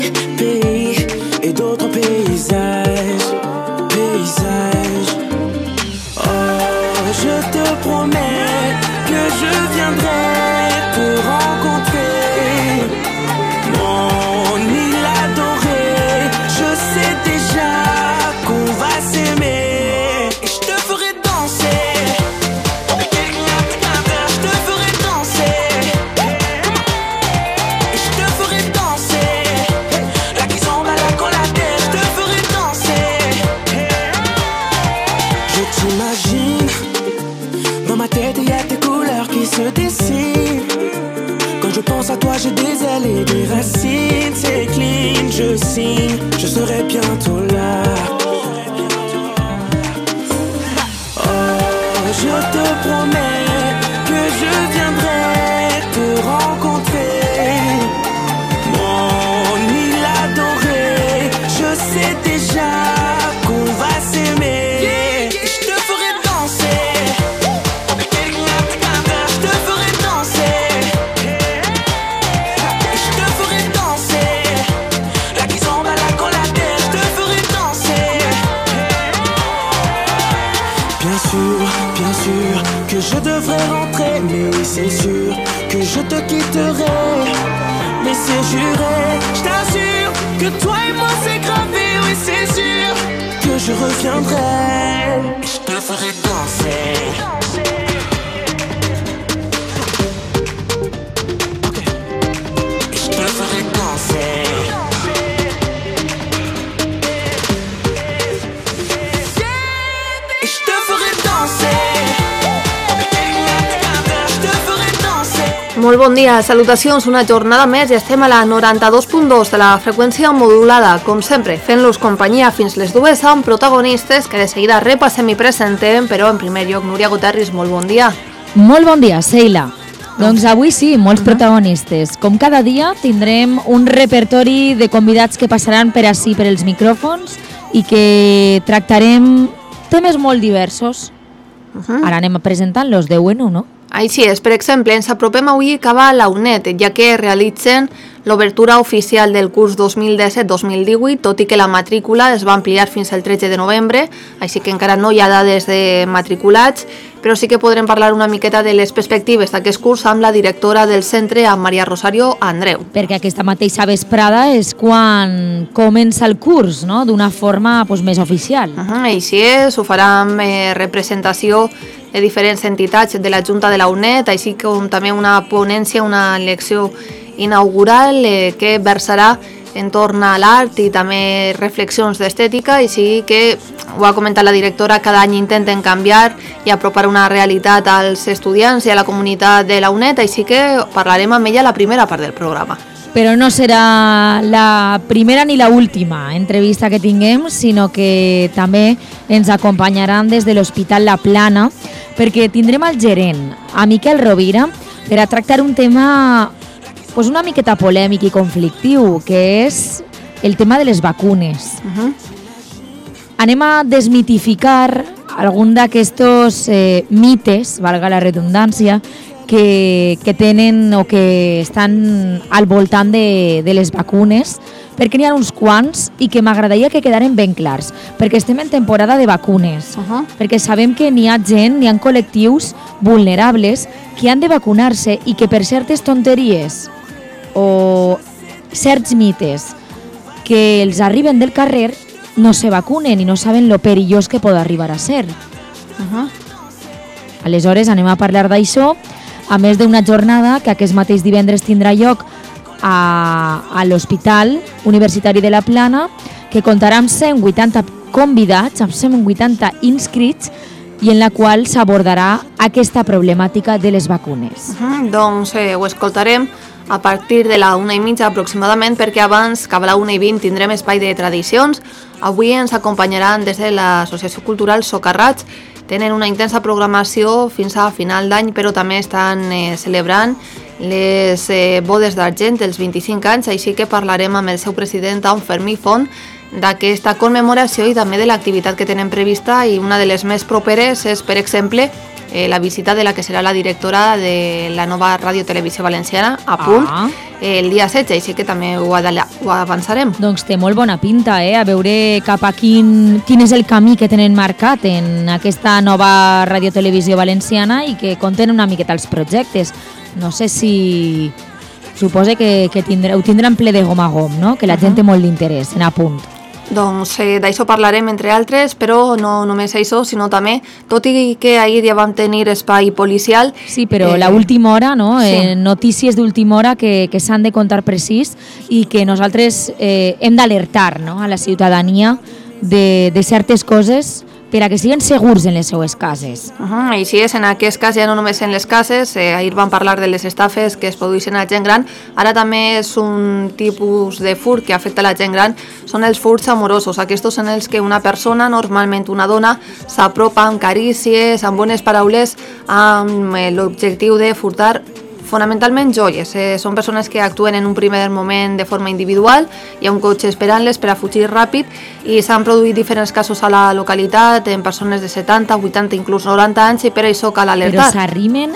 pays et d'autres paysages. Oh, je te promets que je viendrai te rencontrer. Mon île adorée, je sais déjà qu'on va s'aimer. Et je te ferai danser. Je te ferai danser. Et je te ferai danser. La qui s'en va là con la tête. Je te ferai danser. Je t'imagine. Dans ma tête il y a tes couleurs qui se dessinent. Quand je pense à toi j'ai des ailes et des racines. C'est clean, je signe, je serai bientôt là. Oh, je te promets que je viendrai te rencontrer. Mon île adorée, je sais déjà qu'on va s'aimer. Et je te ferai danser. Je te ferai danser. Et je te ferai danser. La qui s'en va là con la tête. Je te ferai danser. Bien sûr que je devrais rentrer. Mais oui c'est sûr que je te quitterai. Mais c'est juré, je t'assure que toi et moi c'est gravé. Oui c'est sûr que je reviendrai. Et je te ferai danser. Et je te ferai danser. Et je te ferai danser. Je te ferai danser. Molt bon dia, salutacions, una jornada més i estem a la 92.2 de la freqüència modulada, com sempre, fent-los companyia fins les 2 amb protagonistes que de seguida repassem i presentem, però en primer lloc, Núria Guterres, molt bon dia. Molt bon dia, Sheila. Doncs avui sí, molts protagonistes. Com cada dia tindrem un repertori de convidats que passaran per ací, per els micròfons, i que tractarem temes molt diversos. Ara anem presentant-los 10 en 1, no? Així és, per exemple, ens apropem avui cap a la UNED, ja que realitzen l'obertura oficial del curs 2017-2018, tot i que la matrícula es va ampliar fins al 13 de novembre, així que encara no hi ha dades de matriculats, però sí que podrem parlar una miqueta de les perspectives d'aquest curs amb la directora del centre, amb Maria Rosario Andreu. Perquè aquesta mateixa vesprada és quan comença el curs, no?, d'una forma més oficial. Així és, ho farà amb representació de diferents entitats de la Junta de la UNED, així com també una ponència, una lecció inaugural que versarà entorn a l'art i també reflexions d'estètica, així que ho ha comentat la directora, cada any intenten canviar i apropar una realitat als estudiants i a la comunitat de la UNED, així que parlarem amb ella a la primera part del programa. Però no serà la primera ni l'última entrevista que tinguem, sinó que també ens acompanyaran des de l'Hospital La Plana, perquè tindrem el gerent, a Miquel Rovira, per a tractar un tema una miqueta polèmic i conflictiu, que és el tema de les vacunes. Anem a desmitificar algun d'aquestos mites, valga la redundància, que tenen o que estan al voltant de les vacunes, perquè n'hi ha uns quants i que m'agradaria que quedaren ben clars, perquè estem en temporada de vacunes, perquè sabem que n'hi ha gent, n'hi ha col·lectius vulnerables que han de vacunar-se i que per certes tonteries o certs mites que els arriben del carrer no se vacunen i no saben lo perillós que pot arribar a ser. Aleshores anem a parlar d'això, a més d'una jornada que aquest mateix divendres tindrà lloc a l'Hospital Universitari de La Plana, que comptarà amb 180 convidats, amb 180 inscrits, i en la qual s'abordarà aquesta problemàtica de les vacunes. Doncs ho escoltarem a partir de la 1:30 aproximadament, perquè abans, cap a la 1:20, tindrem espai de tradicions. Avui ens acompanyaran des de l'Associació Cultural Socarrats. Tenen una intensa programació fins a final d'any, però també estan celebrant les bodes d'argent, els 25 anys, així que parlarem amb el seu president, en Fermí Font, d'aquesta commemoració i també de l'activitat que tenen prevista, i una de les més properes és, per exemple, la visita de la que serà la directora de la nova Ràdio Televisió Valenciana, a punt, el dia 16, així que també ho avançarem. Doncs té molt bona pinta, a veure cap a quin és el camí que tenen marcat en aquesta nova Ràdio Televisió Valenciana i que conten una miqueta els projectes. No sé si... Suposa que ho tindran ple de gom a gom, no? Que la gent té molt d'interès en A punt. Doncs d'això parlarem, entre altres, però no només això, sinó també, tot i que ahir ja vam tenir espai policial... Sí, però l'última hora, no? Sí. Notícies d'última hora que s'han de contar precís i que nosaltres hem d'alertar, no? A la ciutadania de certes coses per a que siguin segurs en les seues cases. Així és, en aquest cas ja no només en les cases, ahir vam parlar de les estafes que es produeixen a la gent gran, ara també és un tipus de furt que afecta la gent gran, són els furts amorosos, aquests són els que una persona, normalment una dona, s'apropa amb carícies, amb bones paraules, amb l'objectiu de furtar fonamentalment joies. Són persones que actuen en un primer moment de forma individual, hi ha un cotxe esperant-les per a fugir ràpid i s'han produït diferents casos a la localitat en persones de 70, 80, inclús 90 anys i per això cal alertar. Però s'arrimen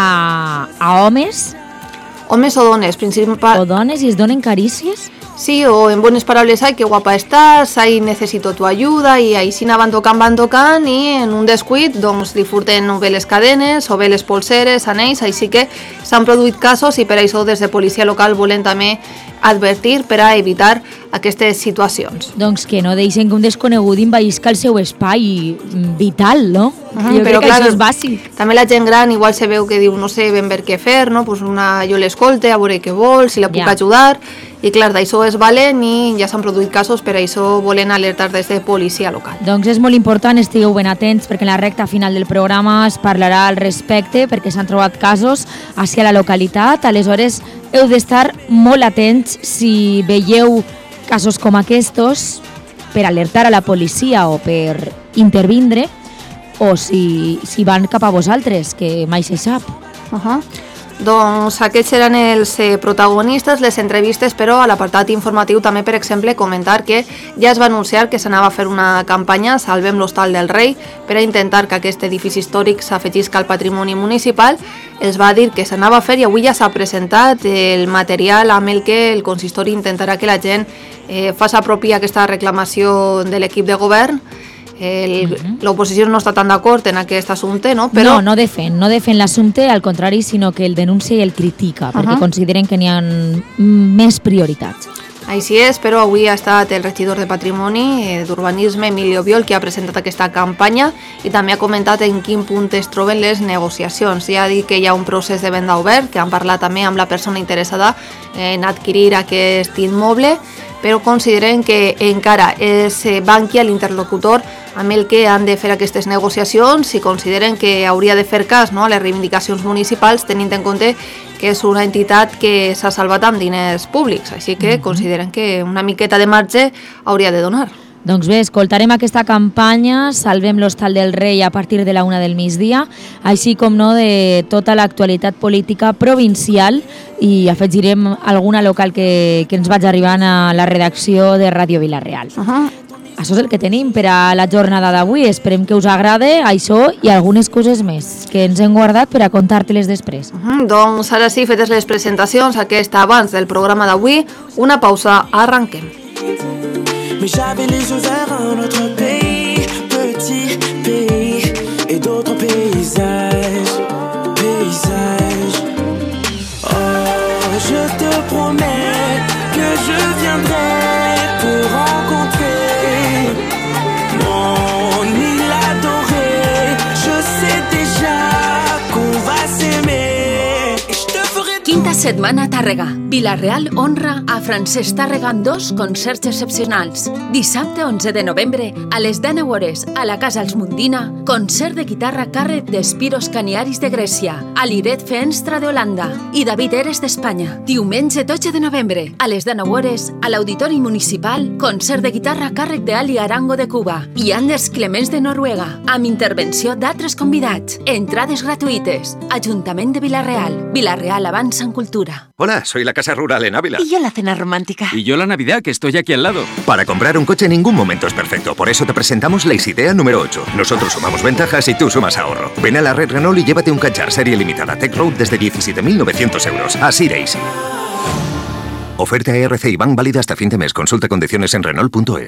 a homes? Homes o dones, principalment. O dones i es donen carícies? Sí, o en bones paraules, ai, que guapa estàs, ai, necessito tu ajuda, i així van tocant, i en un descuit doncs li furten o bé les cadenes, o bé les polseres, anells, així que s'han produït casos i per això des de policia local volen també advertir per a evitar aquestes situacions. Doncs que no deixen que un desconegut envaïsca el seu espai vital, no? Jo crec que això és bàsic. També la gent gran igual se veu que diu no sé ben bé què fer, no? Pues jo l'escolte, a veure què vol, si la puc ajudar, i clar, d'això es valen i ja s'han produït casos, per això volen alertar des de policia local. Doncs és molt important, estigueu ben atents, perquè en la recta final del programa es parlarà al respecte, perquè s'han trobat casos així a la localitat, aleshores heu d'estar molt atents si veieu casos com aquests per alertar a la policia o per intervindre, o si van cap a vosaltres, que mai se sap. Doncs aquests seran els protagonistes, les entrevistes, però a l'apartat informatiu també, per exemple, comentar que ja es va anunciar que s'anava a fer una campanya Salvem l'Hostal del Rei per a intentar que aquest edifici històric s'afegisca al patrimoni municipal. Es va dir que s'anava a fer i avui ja s'ha presentat el material amb el que el consistori intentarà que la gent faci propi aquesta reclamació de l'equip de govern. L'oposició no està tan d'acord en aquest assumpte, no? Però... No defen l'assumpte, al contrari, sinó que el denuncia i el critica, perquè consideren que n'hi ha més prioritats. Així és, però avui ha estat el regidor de Patrimoni d'Urbanisme, Emilio Biol, que ha presentat aquesta campanya i també ha comentat en quin punt es troben les negociacions. Ja ha dit que hi ha un procés de venda obert, que han parlat també amb la persona interessada en adquirir aquest immoble, però consideren que encara és Bankia l'interlocutor amb el que han de fer aquestes negociacions i consideren que hauria de fer cas, no, a les reivindicacions municipals, tenint en compte que és una entitat que s'ha salvat amb diners públics, així que consideren que una miqueta de marge hauria de donar. Doncs bé, escoltarem aquesta campanya Salvem l'Hostal del Rei a partir de la 1 del migdia, així com no de tota l'actualitat política provincial, i afegirem alguna local que ens vaig arribant a la redacció de Ràdio Vila-real. Això és el que tenim per a la jornada d'avui. Esperem que us agrade això i algunes coses més que ens hem guardat per a contar-te-les després. Doncs ara sí, fetes les presentacions, aquesta abans del programa d'avui, una pausa, arranquem. Mais j'avais les yeux vers un autre pays, petit pays, et d'autres paysages. Oh, je te promets que je viendrai te rencontrer, mon île adorée. Je sais déjà qu'on va s'aimer. Quinta setmana a Tàrrega. Vila-real honra a Francesc Tàrrega amb 2 concerts excepcionals. Dissabte 11 de novembre, a les 19 hores, a la Casa Els Mundina, concert de guitarra a càrrec d'Espiros Caniaris de Grècia, Aliret Feenstra de Holanda i David Eres d'Espanya. Diumenge 12 de novembre, a les 19 hores, a l'Auditori Municipal, concert de guitarra a càrrec d'Ali Arango de Cuba i Anders Clemens de Noruega, amb intervenció d'altres convidats. Entrades gratuïtes. Ajuntament de Vila-real. Vila-real avança en cultura. Hola, soy la casa casa rural en Ávila. Y yo la cena romántica. Y yo la Navidad, que estoy aquí al lado. Para comprar un coche ningún momento es perfecto. Por eso te presentamos la Isidea número 8. Nosotros sumamos ventajas y tú sumas ahorro. Ven a la red Renault y llévate un Kadjar serie limitada Tech Road desde 17.900 euros. Así de easy. Oferta ERC y Bank válida hasta fin de mes. Consulta condiciones en Renault.es.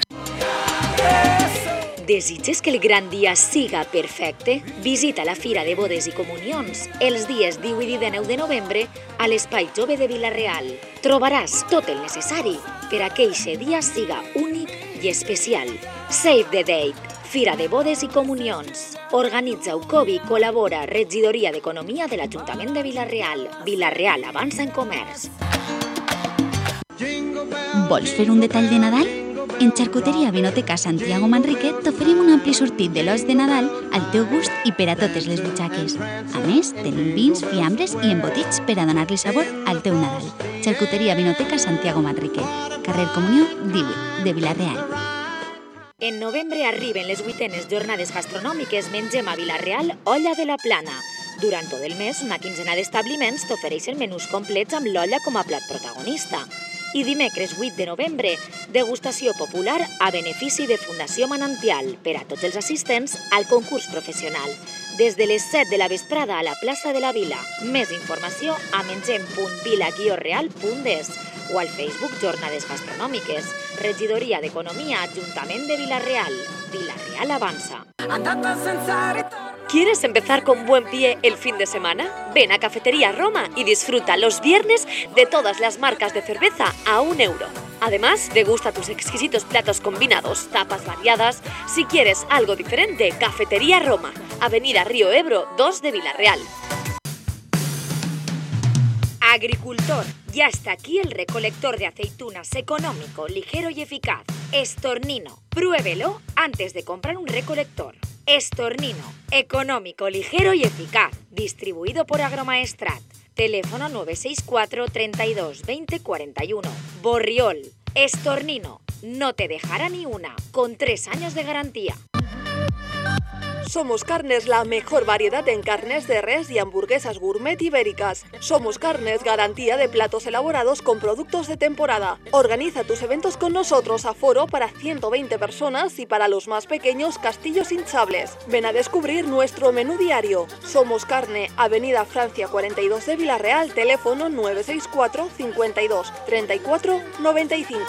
Desitges que el gran dia siga perfecte? Visita la Fira de Bodes i Comunions els dies 18 i 19 de novembre a l'Espai Jove de Vila-real. Trobaràs tot el necessari per a que eixe dia siga únic i especial. Save the date. Fira de Bodes i Comunions. Organitza Ucobi, col·labora Regidoria d'Economia de l'Ajuntament de Vila-real. Vila-real avança en comerç. Vols fer un detall de Nadal? En Xarcuteria Vinoteca Santiago Manrique t'oferim un ampli sortit de l'os de Nadal al teu gust i per a totes les butxaques. A més, tenim vins, fiambres i embotits per a donar-li sabor al teu Nadal. Xarcuteria Vinoteca Santiago Manrique, carrer Comunió 18, de Vila-real. En novembre arriben les 8enes jornades gastronòmiques Mengem a Vila-real Olla de la Plana. Durant tot el mes, una quinzena d'establiments t'ofereixen menús complets amb l'olla com a plat protagonista. I dimecres 8 de novembre, degustació popular a benefici de Fundació Manantial per a tots els assistents al concurs professional. Des de les 7 de la vesprada a la plaça de la Vila. Més informació a mengem.vila-real.es o al Facebook Jornades Gastronòmiques. Regidoria d'Economia, Ajuntament de Vila-real. Vila-real avanza. ¿Quieres empezar con buen pie el fin de semana? Ven a Cafetería Roma y disfruta los viernes de todas las marcas de cerveza a €1. Además, degusta tus exquisitos platos combinados, tapas variadas. Si quieres algo diferente, Cafetería Roma, Avenida Río Ebro 2 de Vila-real. Agricultor, ya está aquí el recolector de aceitunas económico, ligero y eficaz. Estornino, pruébelo antes de comprar un recolector. Estornino, económico, ligero y eficaz. Distribuido por Agromaestrat. Teléfono 964 32 20 41. Borriol, Estornino, no te dejará ni una, con 3 años de garantía. Somos Carnes, la mejor variedad en carnes de res y hamburguesas gourmet ibéricas. Somos Carnes, garantía de platos elaborados con productos de temporada. Organiza tus eventos con nosotros, aforo para 120 personas y para los más pequeños, castillos hinchables. Ven a descubrir nuestro menú diario. Somos Carne, Avenida Francia 42 de Vila-real, teléfono 964 52 34 95.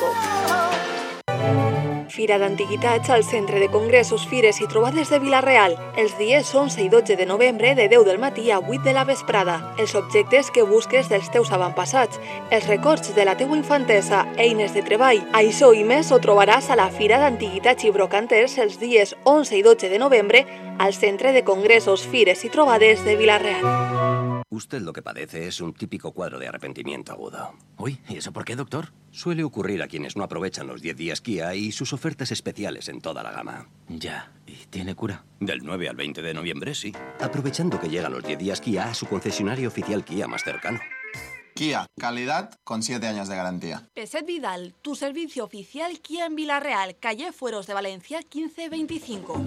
Fira d'Antiguitats al Centre de Congressos, Fires i Trobades de Vila-real, els dies 11 i 12 de novembre de 10 del matí a 8 de la vesprada. Els objectes que busques dels teus avantpassats, els records de la teua infantesa, eines de treball. Això i més ho trobaràs a la Fira d'Antiguitats i Brocanters els dies 11 i 12 de novembre al Centre de Congressos, Fires i Trobades de Vila-real. Usted lo que padece es un típico cuadro de arrepentimiento agudo. Uy, ¿y eso por qué, doctor? Suele ocurrir a quienes no aprovechan los 10 días Kia y sus ofertas especiales en toda la gama. Ya, ¿y tiene cura? Del 9 al 20 de noviembre, sí. Aprovechando que llegan los 10 días Kia a su concesionario oficial Kia más cercano. Kia, calidad con 7 años de garantía. Peset Vidal, tu servicio oficial Kia en Vila-real, calle Fueros de Valencia 1525.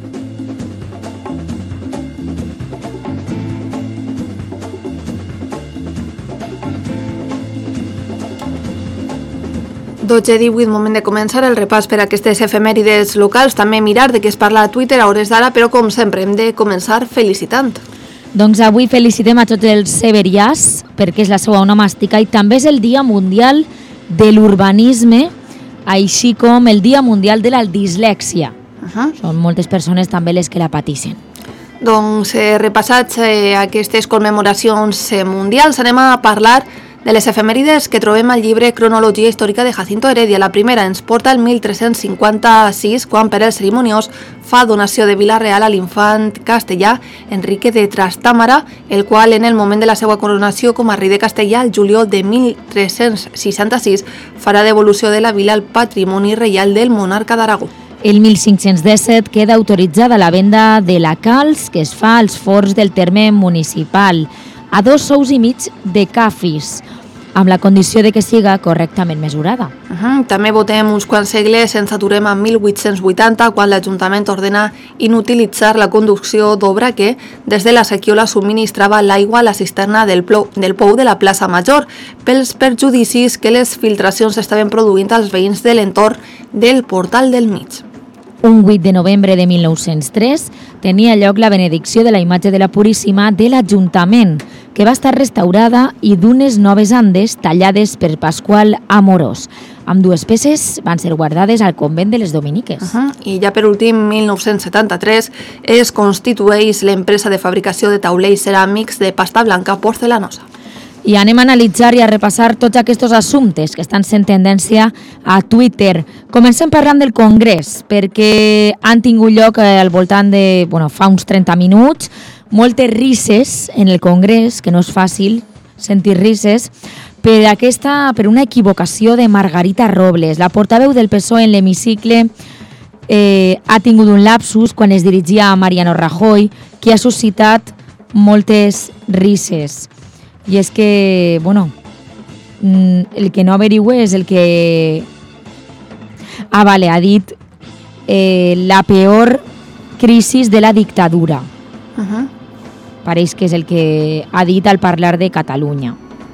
Dotze 18, moment de començar el repàs per a aquestes efemèrides locals, també mirar de què es parla a Twitter a hores d'ara, però com sempre hem de començar felicitant. Doncs avui felicitem a tots els severians perquè és la seva onomàstica i també és el Dia Mundial de l'Urbanisme, així com el Dia Mundial de la Dislèxia. Són moltes persones també les que la pateixen. Doncs repassats aquestes commemoracions mundials, anem a parlar de les efemèrides que trobem al llibre Cronologia històrica de Jacinto Heredia. La primera ens porta el 1356, quan Pere el Cerimoniós fa donació de Vila-real a l'infant castellà Enrique de Trastàmara, el qual en el moment de la seva coronació com a rei de Castellà, el juliol de 1366, farà devolució de la vila al patrimoni reial del monarca d'Aragó. El 1517 queda autoritzada la venda de la calç que es fa als forns del terme municipal, a 2 sous i mig de cafis. amb la condició de que siga correctament mesurada. També votem uns quants segles, ens aturem a 1880, quan l'Ajuntament ordena inutilitzar la conducció d'obra que des de la Sequiola subministrava l'aigua a la cisterna del pou de la plaça Major, pels perjudicis que les filtracions estaven produint als veïns de l'entorn del Portal del Mig. Un 8 de novembre de 1903 tenia lloc la benedicció de la imatge de la Puríssima de l'Ajuntament, que va estar restaurada i d'unes noves andes tallades per Pasqual Amorós. Ambdues peces van ser guardades al convent de les Dominiques. I ja per últim, 1973, es constitueix l'empresa de fabricació de taulells ceràmics de pasta blanca porcelanosa. I anem a analitzar i a repassar tots aquests assumptes que estan sent tendència a Twitter. Comencem parlant del Congrés, perquè han tingut lloc al voltant de, fa uns 30 minuts, moltes risses en el Congrés, que no és fàcil sentir risses, per una equivocació de Margarita Robles. La portaveu del PSOE en l'hemicicle ha tingut un lapsus quan es dirigia a Mariano Rajoy, que ha suscitat moltes risses. I és que, el que no averigüe és el que... ha dit la peor crisi de la dictadura. Pareix que és el que ha dit al parlar de Catalunya.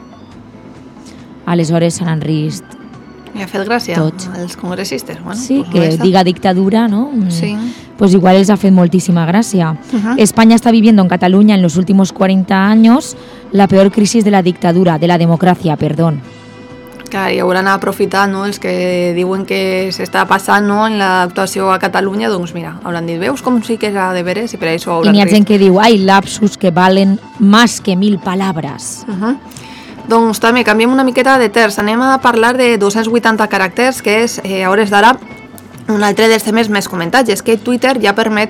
Aleshores s'han enrist. I ha fet gràcia tots als congressistes. Sí, que diga dictadura, ¿no? Sí. Pues igual les ha fet moltíssima gràcia. España está viviendo en Cataluña en los últimos 40 años la peor crisis de la dictadura, de la democracia, perdón. Clar, i hauran aprofitat els que diuen que s'està passant en l'actuació a Catalunya, doncs mira, hauran dit, veus com sí que era de veres i per això hauran I n'hi ha gent que diu, ai, lapsus que valen más que 1000 palabras. Doncs també canviem una miqueta de terç, anem a parlar de 280 caràcters, que és, a hores d'ara, un altre dels temes més comentats, és que Twitter ja permet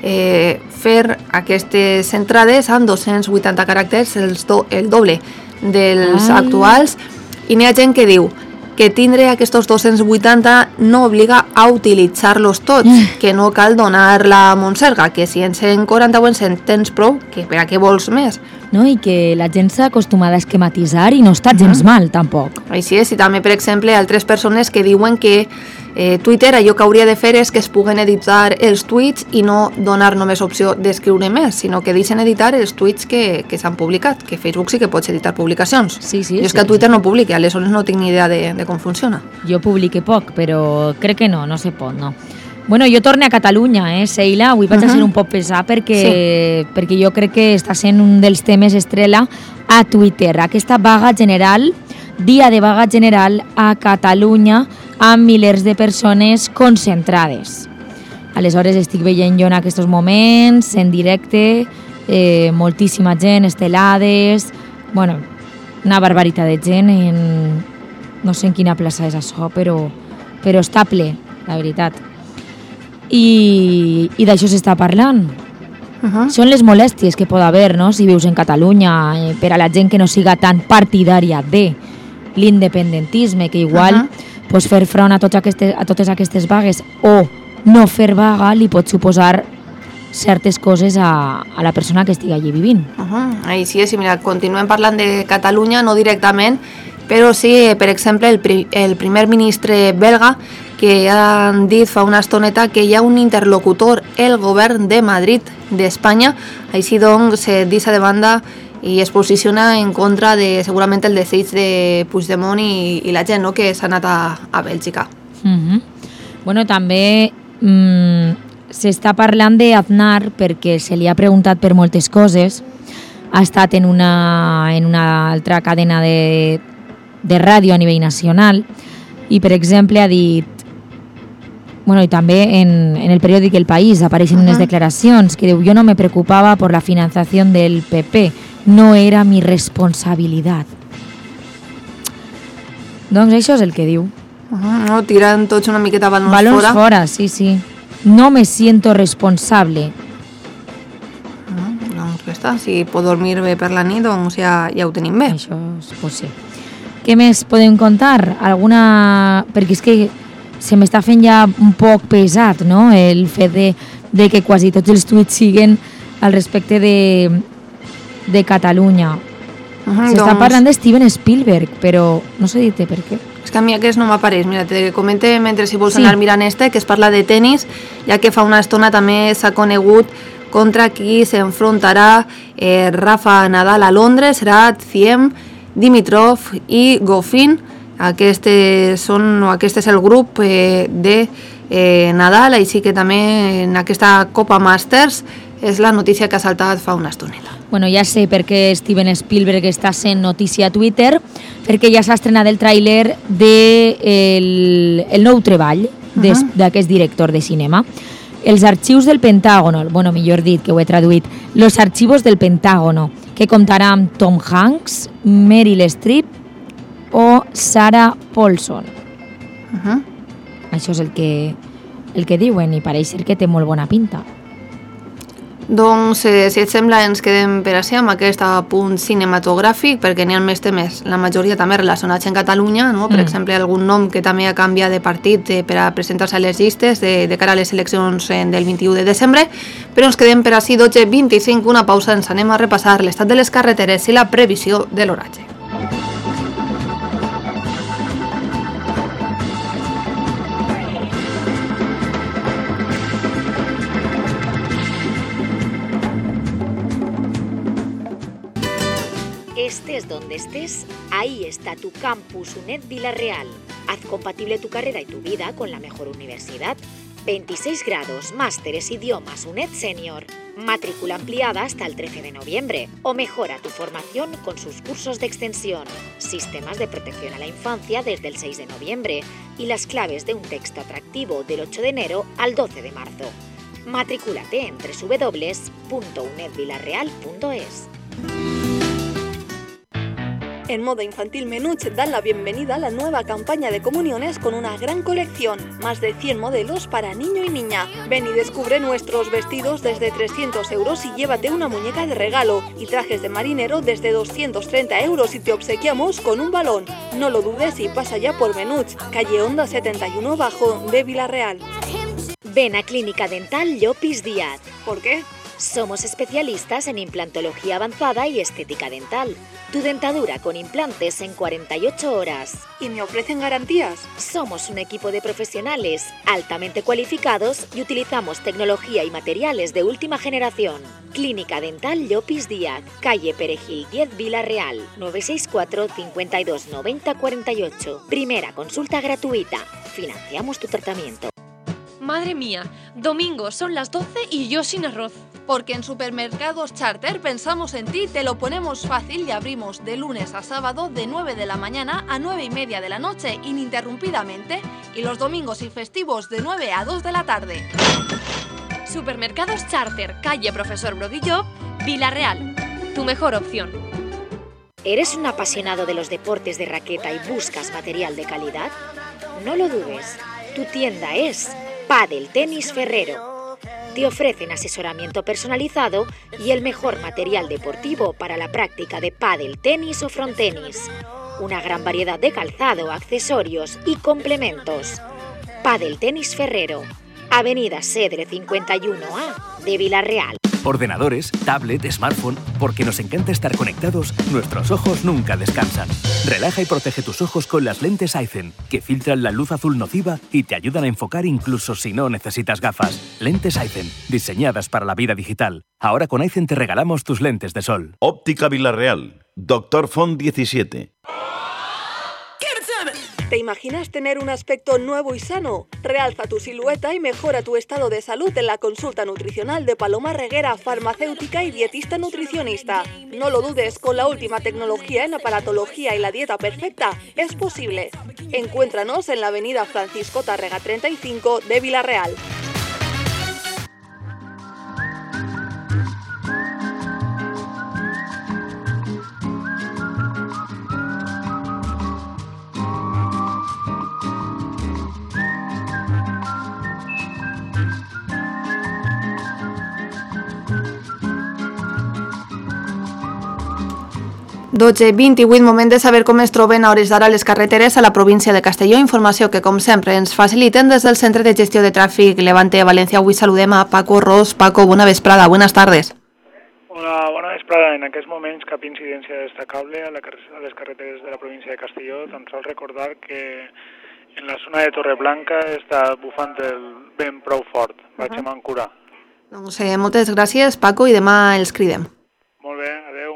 fer aquestes entrades amb 280 caràcters, el doble dels actuals, i n'hi ha gent que diu que tindre aquests 280 no obliga a utilitzar-los tots, que no cal donar la monserga, que si en 140 o en tens prou, que per a què vols més? No, i que la gent s'ha acostumat a esquematitzar i no està gens mal, tampoc. Així és, i també, per exemple, altres persones que diuen que Twitter allò que hauria de fer és que es puguen editar els tuits i no donar només opció d'escriure més, sinó que deixen editar els tuits que s'han publicat, que Facebook sí que pots editar publicacions. Sí, jo és que a Twitter no publique, aleshores no tinc ni idea de com funciona. Jo publique poc, però crec que no se pot, no. Bueno, jo torne a Catalunya, Seila, avui vaig a ser un poc pesar perquè jo crec que està sent un dels temes estrella a Twitter. Aquesta vaga general, dia de vaga general a Catalunya amb milers de persones concentrades. Aleshores estic veient jo en aquests moments, en directe, moltíssima gent, estelades, una barbaritat de gent, no sé en quina plaça és això, però està ple, la veritat. I d'això s'està parlant. Són les molèsties que pot haver, no?, si vius en Catalunya, per a la gent que no siga tan partidària de l'independentisme, que igual fer front a totes aquestes vagues o no fer vaga li pot suposar certes coses a la persona que estigui allí vivint. Així és, i mira, continuem parlant de Catalunya, no directament, però sí, per exemple, el primer ministre belga, que han dit fa una estoneta que hi ha un interlocutor, el govern de Madrid d'Espanya, així doncs deixa de banda i es posiciona en contra de segurament el desig de Puigdemont i la gent que s'ha anat a Bèlgica. Bueno, també s'està parlant d'Aznar perquè se li ha preguntat per moltes coses. Ha estat en una altra cadena de ràdio a nivell nacional i, per exemple, ha dit, i també en el periòdic El País apareixen unes declaracions que diu: jo no me preocupava por la financiación del PP, no era mi responsabilitat. Doncs això és el que diu. Tirant tots una miqueta balons fora. Balons fora, sí. No me siento responsable. Doncs ja està, si pot dormir bé per la nit, doncs ja ho tenim bé. Això pot ser. Què més podem contar? Perquè és que se m'està fent ja un poc pesat, no?, el fet de que quasi tots els tuits siguen al respecte de Catalunya. S'està parlant de Steven Spielberg, però no sé dir-te per què. És que a mi aquest no m'apareix. Mira, te comente mentre si vols anar mirant que es parla de tenis, ja que fa una estona també s'ha conegut contra qui s'enfrontarà Rafa Nadal a Londres, serà Thiem, Dimitrov i Goffin. Aquest és el grup de Nadal, així que també en aquesta Copa Masters és la notícia que ha saltat fa una estoneta. Bueno, ja sé per què Steven Spielberg està sent notícia a Twitter, perquè ja s'ha estrenat el tràiler del nou treball d'aquest director de cinema. Els arxius del Pentágono, bueno, millor dit, que ho he traduït, Los archivos del Pentágono, que comptarà amb Tom Hanks, Meryl Streep o Sarah Paulson. Això és el que diuen i pareix ser que té molt bona pinta. Doncs, si et sembla, ens quedem per així amb aquest apunt cinematogràfic, perquè n'hi ha més temes, la majoria també relacionats en Catalunya, no? Per exemple, algun nom que també ha canviat de partit per a presentar-se a les llistes de cara a les eleccions del 21 de desembre, però ens quedem per així 12:25, una pausa, ens anem a repassar l'estat de les carreteres i la previsió de l'oratge. Estés donde estés, ahí está tu campus UNED Villarreal. Haz compatible tu carrera y tu vida con la mejor universidad. 26 grados, másteres, idiomas, UNED Senior. Matrícula ampliada hasta el 13 de noviembre. O mejora tu formación con sus cursos de extensión. Sistemas de protección a la infancia desde el 6 de noviembre. Y las claves de un texto atractivo del 8 de enero al 12 de marzo. Matricúlate en www.unedvillarreal.es. En Moda Infantil Menuch dan la bienvenida a la nueva campaña de comuniones con una gran colección, más de 100 modelos para niño y niña. Ven y descubre nuestros vestidos desde 300 euros y llévate una muñeca de regalo, y trajes de marinero desde 230 euros y te obsequiamos con un balón. No lo dudes y pasa ya por Menuch, calle Honda 71 Bajo de Villarreal. Ven a Clínica Dental Llopis Díaz. ¿Por qué? Somos especialistas en implantología avanzada y estética dental. Tu dentadura con implantes en 48 horas. ¿Y me ofrecen garantías? Somos un equipo de profesionales altamente cualificados y utilizamos tecnología y materiales de última generación. Clínica Dental Llopis Díaz, calle Perejil 10 Villarreal, 964 52 90 48. Primera consulta gratuita. Financiamos tu tratamiento. Madre mía, domingo son las 12 y yo sin arroz. Porque en Supermercados Charter pensamos en ti, te lo ponemos fácil y abrimos de lunes a sábado de 9 de la mañana a 9:30 de la noche ininterrumpidamente, y los domingos y festivos de 9 a 2 de la tarde. Supermercados Charter, calle Profesor Brodillo, Villarreal. Tu mejor opción. ¿Eres un apasionado de los deportes de raqueta y buscas material de calidad? No lo dudes, tu tienda es Padel Tenis Ferrero. Te ofrecen asesoramiento personalizado y el mejor material deportivo para la práctica de pádel, tenis o frontenis. Una gran variedad de calzado, accesorios y complementos. Padel Tenis Ferrero, Avenida Cedre 51A de Villarreal. Ordenadores, tablet, smartphone, porque nos encanta estar conectados, nuestros ojos nunca descansan. Relaja y protege tus ojos con las lentes Aizen, que filtran la luz azul nociva y te ayudan a enfocar incluso si no necesitas gafas. Lentes Aizen, diseñadas para la vida digital. Ahora con Aizen te regalamos tus lentes de sol. Óptica Villarreal, Dr. Font 17. ¿Te imaginas tener un aspecto nuevo y sano? Realza tu silueta y mejora tu estado de salud en la consulta nutricional de Paloma Reguera, farmacéutica y dietista nutricionista. No lo dudes, con la última tecnología en aparatología y la dieta perfecta, es posible. Encuéntranos en la avenida Francisco Tárrega 35 de Villarreal. Dotze 28, moment de saber com es troben a hores d'ara les carreteres a la província de Castelló. Informació que, com sempre, ens faciliten des del Centre de Gestió de Tràfic Levante Valencia. Avui saludem a Paco Ros. Paco, bona vesprada, buenas tardes. Hola, bona vesprada. En aquests moments cap incidència destacable a les carreteres de la província de Castelló. Tan sols recordar que en la zona de Torreblanca està bufant el vent prou fort. Vaig amb cura. Doncs moltes gràcies, Paco, i demà els cridem. Molt bé, adeu.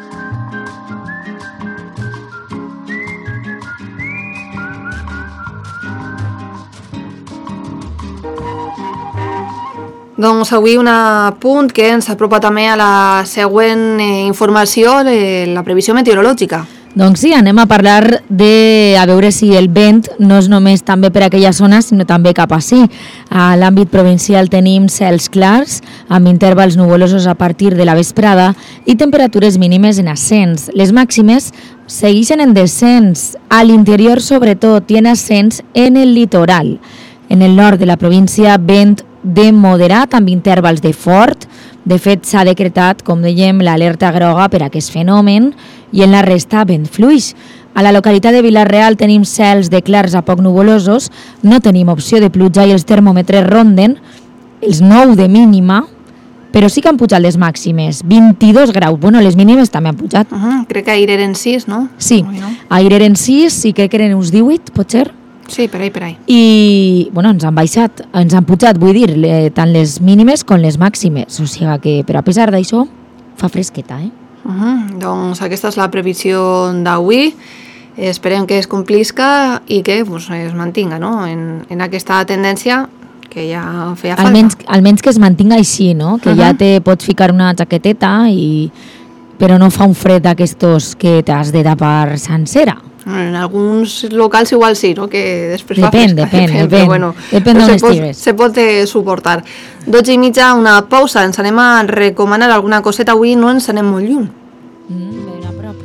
Doncs avui un apunt que ens apropa també a la següent informació de la previsió meteorològica. Doncs sí, anem a parlar a veure si el vent no és només també per aquella zona, sinó també cap ací. A l'àmbit provincial tenim cels clars, amb intervals nuvolosos a partir de la vesprada i temperatures mínimes en ascens. Les màximes segueixen en descens, a l'interior sobretot, i en ascens en el litoral. En el nord de la província, vent de moderat amb intervals de fort. De fet, s'ha decretat, com dèiem, l'alerta groga per a aquest fenomen i en la resta vent fluix. A la localitat de Vila-real tenim cels de clars a poc nuvolosos, no tenim opció de pluja i els termòmetres ronden els 9 de mínima, però sí que han pujat les màximes, 22 graus. Bueno, les mínimes també han pujat. Crec que ahir eren 6, no? Sí, ahir eren 6 i crec que eren uns 18, potser. Sí, per ahí. I, bueno, ens han baixat, ens han pujat, vull dir, tant les mínimes com les màximes. O sigui que, però a pesar d'això, fa fresqueta, Doncs aquesta és la previsió d'avui. Esperem que es complisca i que es mantinga, no? En aquesta tendència que ja feia falta. Almenys que es mantinga així, no? Que ja te pots ficar una jaqueteta, però no fa un fred d'aquestos que t'has de tapar sencera. En alguns locals igual sí, no? Que després depèn, però bueno, depèn d'on estigues. Se pot suportar. 12:30, una pausa. Ens anem a recomanar alguna coseta. Avui no ens anem molt lluny. Ben a prop.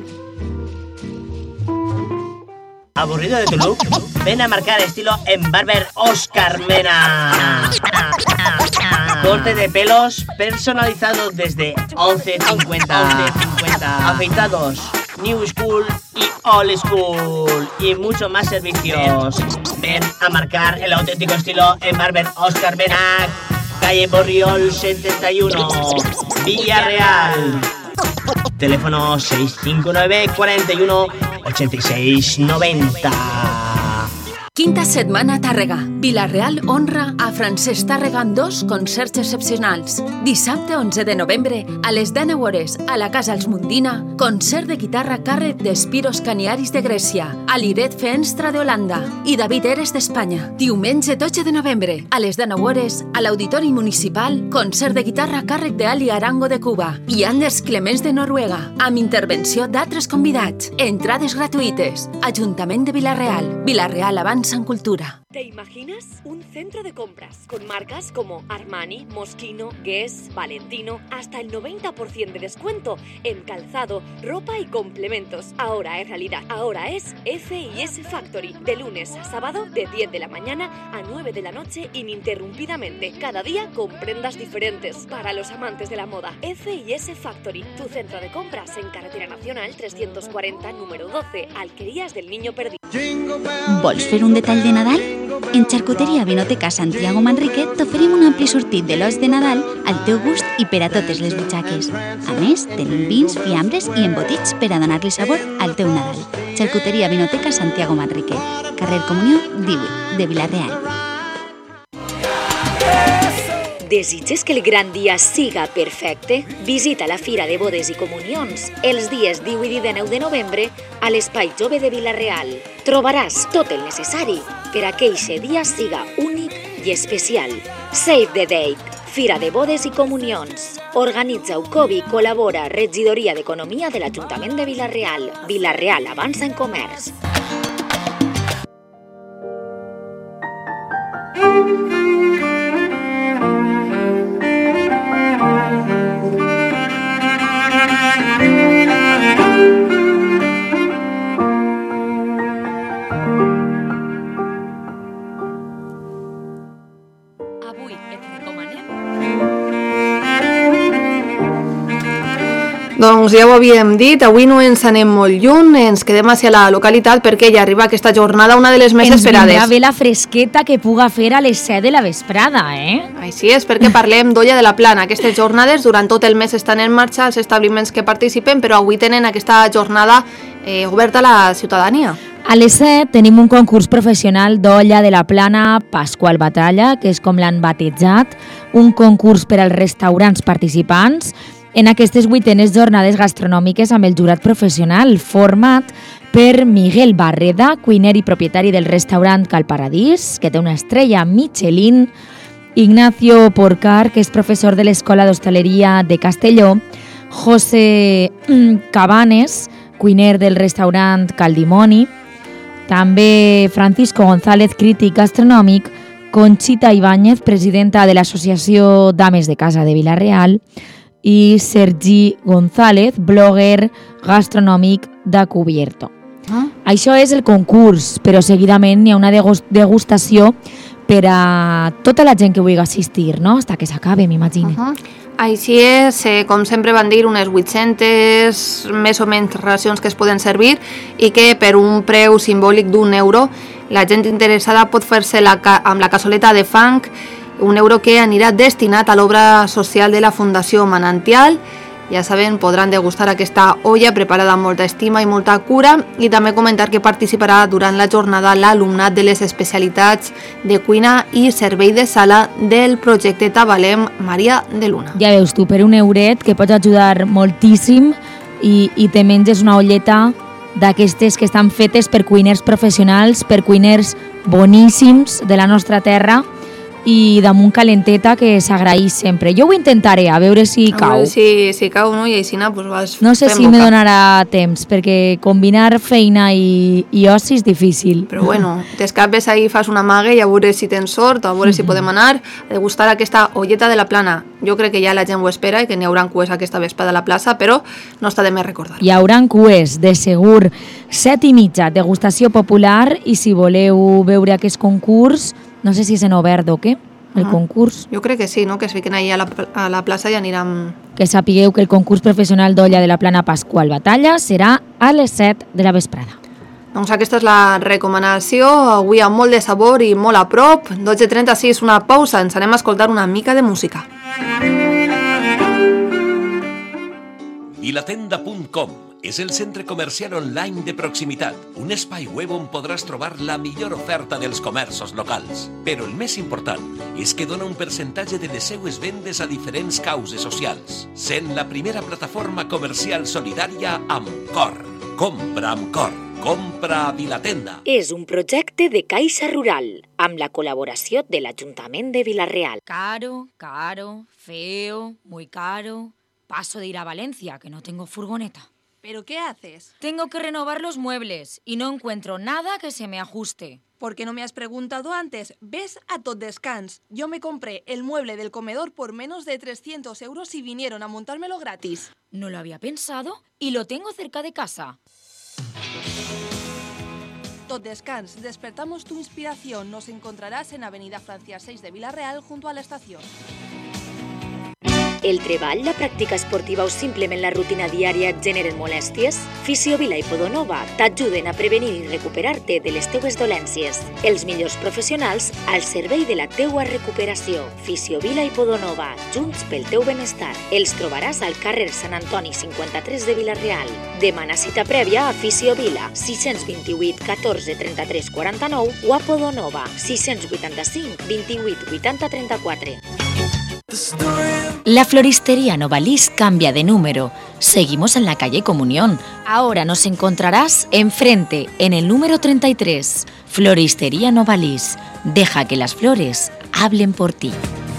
¿Aburrido de tu look? Ven a marcar estilo en Barber Oscar Mena. Corte de pelos personalizado desde 11.50. Afeitados New School y Old School y mucho más servicios. Ven a marcar el auténtico estilo en Barber Oscar Mena, calle Borriol 71, Villarreal. Teléfono 659 41 86 90. Quinta setmana a Tàrrega. Vila-real honra a Francesc Tàrrega amb 2 concerts excepcionals. Dissabte 11 de novembre, a les 19 hores, a la Casa Els Mundina, concert de guitarra a càrrec d'Espiros Caniaris de Grècia, Aliret Feenstra d'Holanda i David Eres d'Espanya. Diumenge 12 de novembre, a les 19 hores, a l'Auditori Municipal, concert de guitarra a càrrec d'Ali Arango de Cuba i Anders Clemens de Noruega, amb intervenció d'altres convidats. Entrades gratuïtes. Ajuntament de Vila-real. Vila-real avança en cultura. ¿Te imaginas un centro de compras con marcas como Armani, Moschino, Guess, Valentino, hasta el 90% de descuento en calzado, ropa y complementos? Ahora es realidad. Ahora es F&S Factory, de lunes a sábado de 10 de la mañana a 9 de la noche ininterrumpidamente. Cada día con prendas diferentes. Para los amantes de la moda, F&S Factory, tu centro de compras en Carretera Nacional 340, número 12, Alquerías del Niño Perdido. Vols fer un detall de Nadal? En Xarcuteria Vinoteca Santiago Manrique t'oferim un ampli sortit de l'os de Nadal al teu gust i per a totes les butxaques. A més, tenim vins, fiambres i embotits per a donar-li sabor al teu Nadal. Xarcuteria Vinoteca Santiago Manrique, carrer Comunió 18, de Vila-real. Desitges que el gran dia siga perfecte? Visita la Fira de Bodes i Comunions els dies 18 i 19 de novembre a l'Espai Jove de Vila-real. Trobaràs tot el necessari per a que eixe dia siga únic i especial. Save the date. Fira de Bodes i Comunions. Organitza Ucovi, col·labora Regidoria d'Economia de l'Ajuntament de Vila-real. Vila-real avança en comerç. Doncs ja ho havíem dit, avui no ens anem molt lluny, ens quedem hacia la localitat perquè ja arriba aquesta jornada, una de les més esperades. Ens vindrà bé la fresqueta que puga fer a les 7 de la vesprada, Així és, perquè parlem d'Olla de la Plana. Aquestes jornades durant tot el mes estan en marxa els establiments que participen, però avui tenen aquesta jornada oberta a la ciutadania. A les 7 tenim un concurs professional d'Olla de la Plana Pasqual Batalla, que és com l'han batejat, un concurs per als restaurants participants, en aquestes 8enes jornades gastronòmiques amb el jurat professional format per Miguel Barreda, cuiner i propietari del restaurant Cal Paradís, que té una estrella Michelin, Ignacio Porcar, que és professor de l'Escola d'Hostaleria de Castelló, José Cabanes, cuiner del restaurant Cal Dimoni, també Francisco González, crític gastronòmic, Conxita Ibáñez, presidenta de l'Associació Dames de Casa de Vila-real, i Sergi González, blogger gastronòmic de Cubierto. Això és el concurs, però seguidament hi ha una degustació per a tota la gent que vulgui assistir, no? Hasta que s'acabe, m'imagino. Així és, com sempre van dir, unes 800 més o menys racions que es poden servir i que per un preu simbòlic d'€1 la gent interessada pot fer-se amb la cassoleta de fang, €1 que anirà destinat a l'obra social de la Fundació Manantial. Ja saben, podran degustar aquesta olla preparada amb molta estima i molta cura, i també comentar que participarà durant la jornada l'alumnat de les especialitats de cuina i servei de sala del projecte Tabalem Maria de Luna. Ja veus tu, per €1 que pots ajudar moltíssim i te menges una olleta d'aquestes que estan fetes per cuiners professionals, per cuiners boníssims de la nostra terra, i damunt calenteta, que s'agraeix sempre. Jo ho intentaré, a veure si cau. A veure si cau, no? I així pues vas no sé si me donarà temps, perquè combinar feina i oci és difícil. Però bueno, t'escapes ahí, fas una maga i a veure si tens sort, a veure si podem anar a degustar aquesta olleta de la Plana. Jo crec que ja la gent ho espera i que n'hi haurà cues aquesta vesprada a la plaça, però no està de més recordar. Hi haurà cues, de segur. 7:30, degustació popular, i si voleu veure aquest concurs, no sé si és en obert o què, el concurs. Jo crec que sí, no? Que es fiquen ahí a la plaça i aniran... Que sapigueu que el concurs professional d'Olla de la Plana Pasqual Batalla serà a les 7 de la vesprada. Doncs aquesta és la recomanació, avui amb molt de sabor i molt a prop. 12:36, una pausa, ens anem a escoltar una mica de música. Vilatenda.com és el centre comercial online de proximitat, un espai web on podràs trobar la millor oferta dels comerços locals. Però el més important és que dona un percentatge de les seues vendes a diferents causes socials, sent la primera plataforma comercial solidària amb cor. Compra amb cor. Compra a Vilatenda. És un projecte de Caixa Rural, amb la col·laboració de l'Ajuntament de Vila-real. Caro, feo, muy caro. Paso de ir a Valencia, que no tengo furgoneta. ¿Pero qué haces? Tengo que renovar los muebles y no encuentro nada que se me ajuste. ¿Por qué no me has preguntado antes? Ves a Tot Descans. Yo me compré el mueble del comedor por menos de 300 € y vinieron a montármelo gratis. No lo había pensado y lo tengo cerca de casa. Tot Descans, despertamos tu inspiración. Nos encontrarás en Avenida Francia 6 de Vila-real, junto a la estación. El treball, la pràctica esportiva o simplement la rutina diària et generen molèsties? Fisiovila i Podonova t'ajuden a prevenir i recuperar-te de les teues dolències. Els millors professionals al servei de la teua recuperació. Fisiovila i Podonova, junts pel teu benestar. Els trobaràs al carrer Sant Antoni 53 de Vila-real. Demana cita prèvia a Fisiovila, 628 14 33 49 o a Podonova, 685 28 80 34. La floristería Novalis cambia de número. Seguimos en la calle Comunión. Ahora nos encontrarás enfrente, en el número 33. Floristería Novalis. Deja que las flores hablen por ti.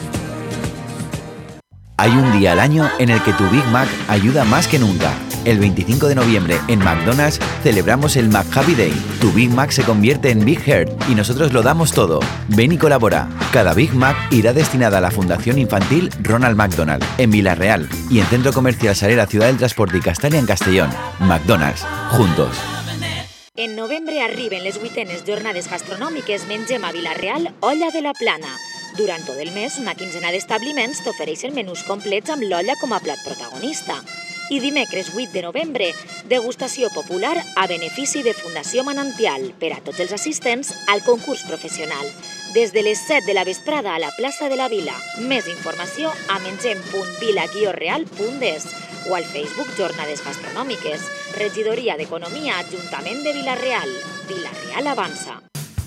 Hay un día al año en el que tu Big Mac ayuda más que nunca. El 25 de noviembre en McDonald's celebramos el McHappy Day. Tu Big Mac se convierte en Big Heart y nosotros lo damos todo. Ven y colabora. Cada Big Mac irá destinada a la Fundación Infantil Ronald McDonald en Vila-real y en Centro Comercial Salera Ciudad del Transporte y Castalia en Castellón. McDonald's. Juntos. En novembre arriben les 8enes jornades gastronòmiques Mengem a Vila-real Olla de la Plana. Durant tot el mes, una quinzena d'establiments t'ofereixen menús complets amb l'olla com a plat protagonista. I dimecres 8 de novembre, degustació popular a benefici de Fundació Manantial per a tots els assistents al concurs professional. Des de les 7 de la vesprada a la plaça de la Vila. Més informació a mengem.vila-real.es o al Facebook Jornades Gastronòmiques. Regidoria d'Economia, Ajuntament de Vila-real. Vila-real avanza.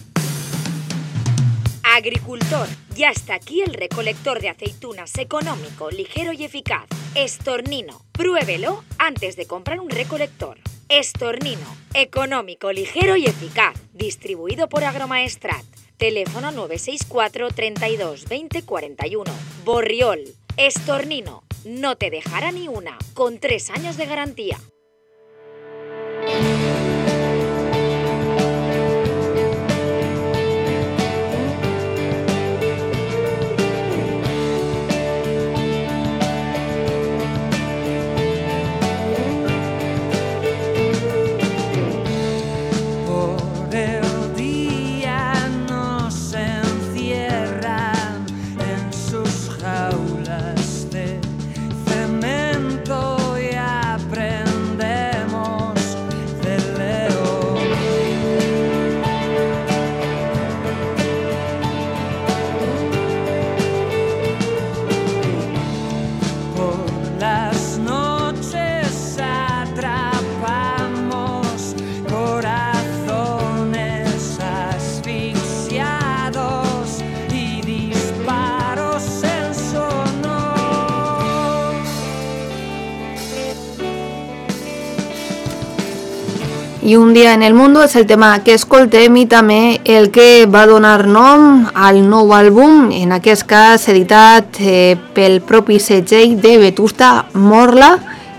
Agricultor, ya está aquí el recolector de aceitunas económico, ligero y eficaz. Estornino, pruébelo antes de comprar un recolector. Estornino, económico, ligero y eficaz. Distribuido por Agromaestrat. Teléfono 964 32 20 41. Borriol, Estornino, no te dejará ni una, con 3 años de garantía. I un dia en el mundo és el tema que escoltem i també el que va donar nom al nou àlbum, en aquest cas editat pel propi segell de Vetusta Morla,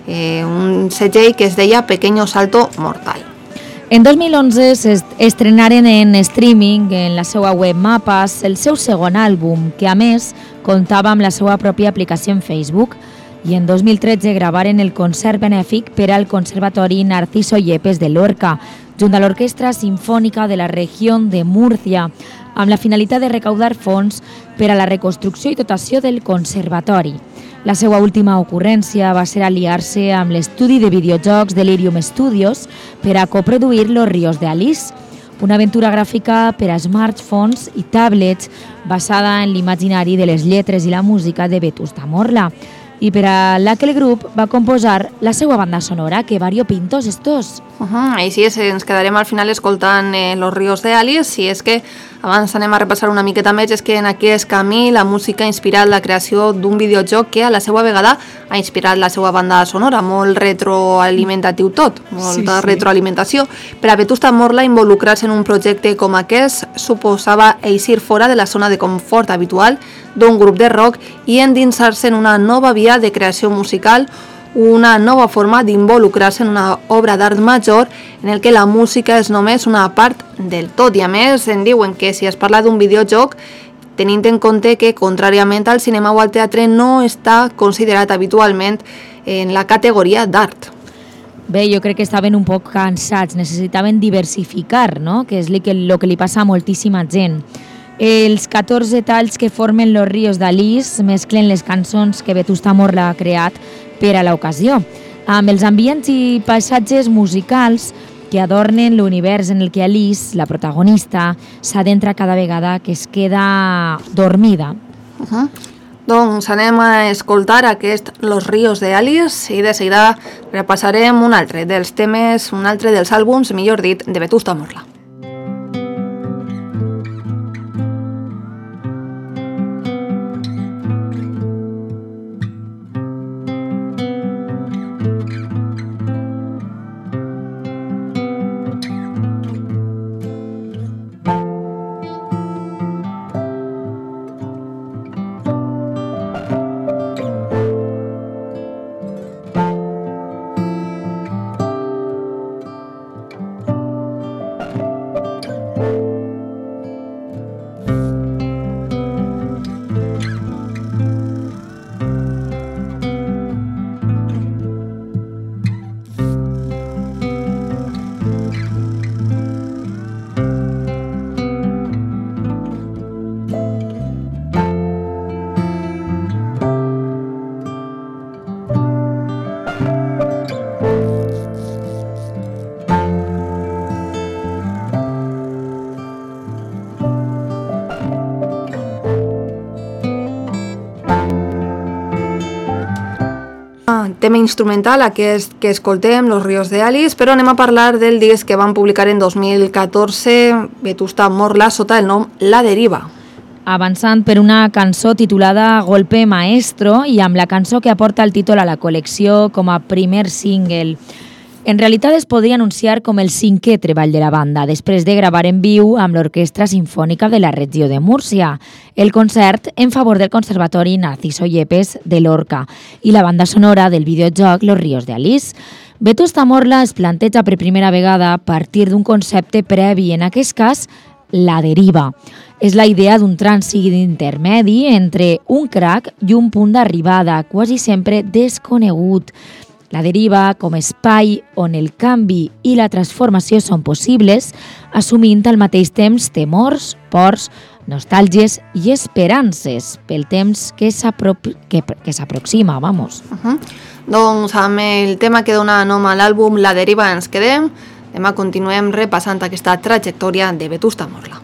un segell que es deia Pequeño Salto Mortal. En 2011 estrenaren en streaming, en la seva web Mapes, el seu segon àlbum, que a més comptava amb la seva pròpia aplicació en Facebook, i en 2013 gravaren el concert benèfic per al Conservatori Narciso Yepes de Lorca, junt a l'Orquestra Sinfònica de la Regió de Múrcia, amb la finalitat de recaudar fons per a la reconstrucció i dotació del conservatori. La seva última ocurrència va ser aliar-se amb l'estudi de videojocs Delirium Studios per a coproduir Los Ríos de Alice, una aventura gràfica per a smartphones i tablets basada en l'imaginari de les lletres i la música de Vetusta Morla. I per a la que el grup va composar la seva banda sonora, que variopintos estos. Així és, ens quedarem al final escoltant Los Ríos de Alice, i és que abans anem a repassar una miqueta més, és que en aquest camí la música ha inspirat la creació d'un videojoc que a la seva vegada ha inspirat la seva banda sonora, molt retroalimentatiu tot, molta retroalimentació. Per a Vetusta Morla, involucrar-se en un projecte com aquest suposava eixir fora de la zona de confort habitual d'un grup de rock i endinsar-se en una nova via de creació musical, una nova forma d'involucrar-se en una obra d'art major en el que la música és només una part del tot. I a més, en diuen que si es parla d'un videojoc, tenint en compte que, contràriament al cinema o al teatre, no està considerat habitualment en la categoria d'art. Bé, jo crec que estaven un poc cansats, necessitaven diversificar, no? Que és el que li passa a moltíssima gent. Els 14 talls que formen Los Ríos d'Alice mesclen les cançons que Vetusta Morla ha creat per a l'ocasió, amb els ambients i paisatges musicals que adornen l'univers en el que Alice, la protagonista, s'adentra cada vegada que es queda dormida. Doncs anem a escoltar aquest Los Ríos de Alice i de seguida repassarem un altre dels temes, un altre dels àlbums, millor dit, de Vetusta Morla. tema instrumental aquest que escoltem, Los ríos de Alice, però anem a parlar del disc que van publicar en 2014 Vetusta Morla sota el nom La Deriva. Avançant per una cançó titulada Golpe Maestro i amb la cançó que aporta el títol a la col·lecció com a primer single. En realitat es podria anunciar com el 5è treball de la banda, després de gravar en viu amb l'Orquestra Simfònica de la regió de Múrcia, el concert en favor del Conservatori Narciso Yepes de Lorca i la banda sonora del videojoc Los ríos de Alice. Vetusta Morla es planteja per primera vegada a partir d'un concepte previ, en aquest cas, la deriva. És la idea d'un trànsit intermedi entre un crack i un punt d'arribada, quasi sempre desconegut. La deriva com a espai on el canvi i la transformació són possibles, assumint al mateix temps temors, pors, nostàlgies i esperances pel temps que s'aproxima, vamos. Doncs amb el tema que dona nom a l'àlbum La Deriva ens quedem. Demà continuem repassant aquesta trajectòria de Vetusta Morla.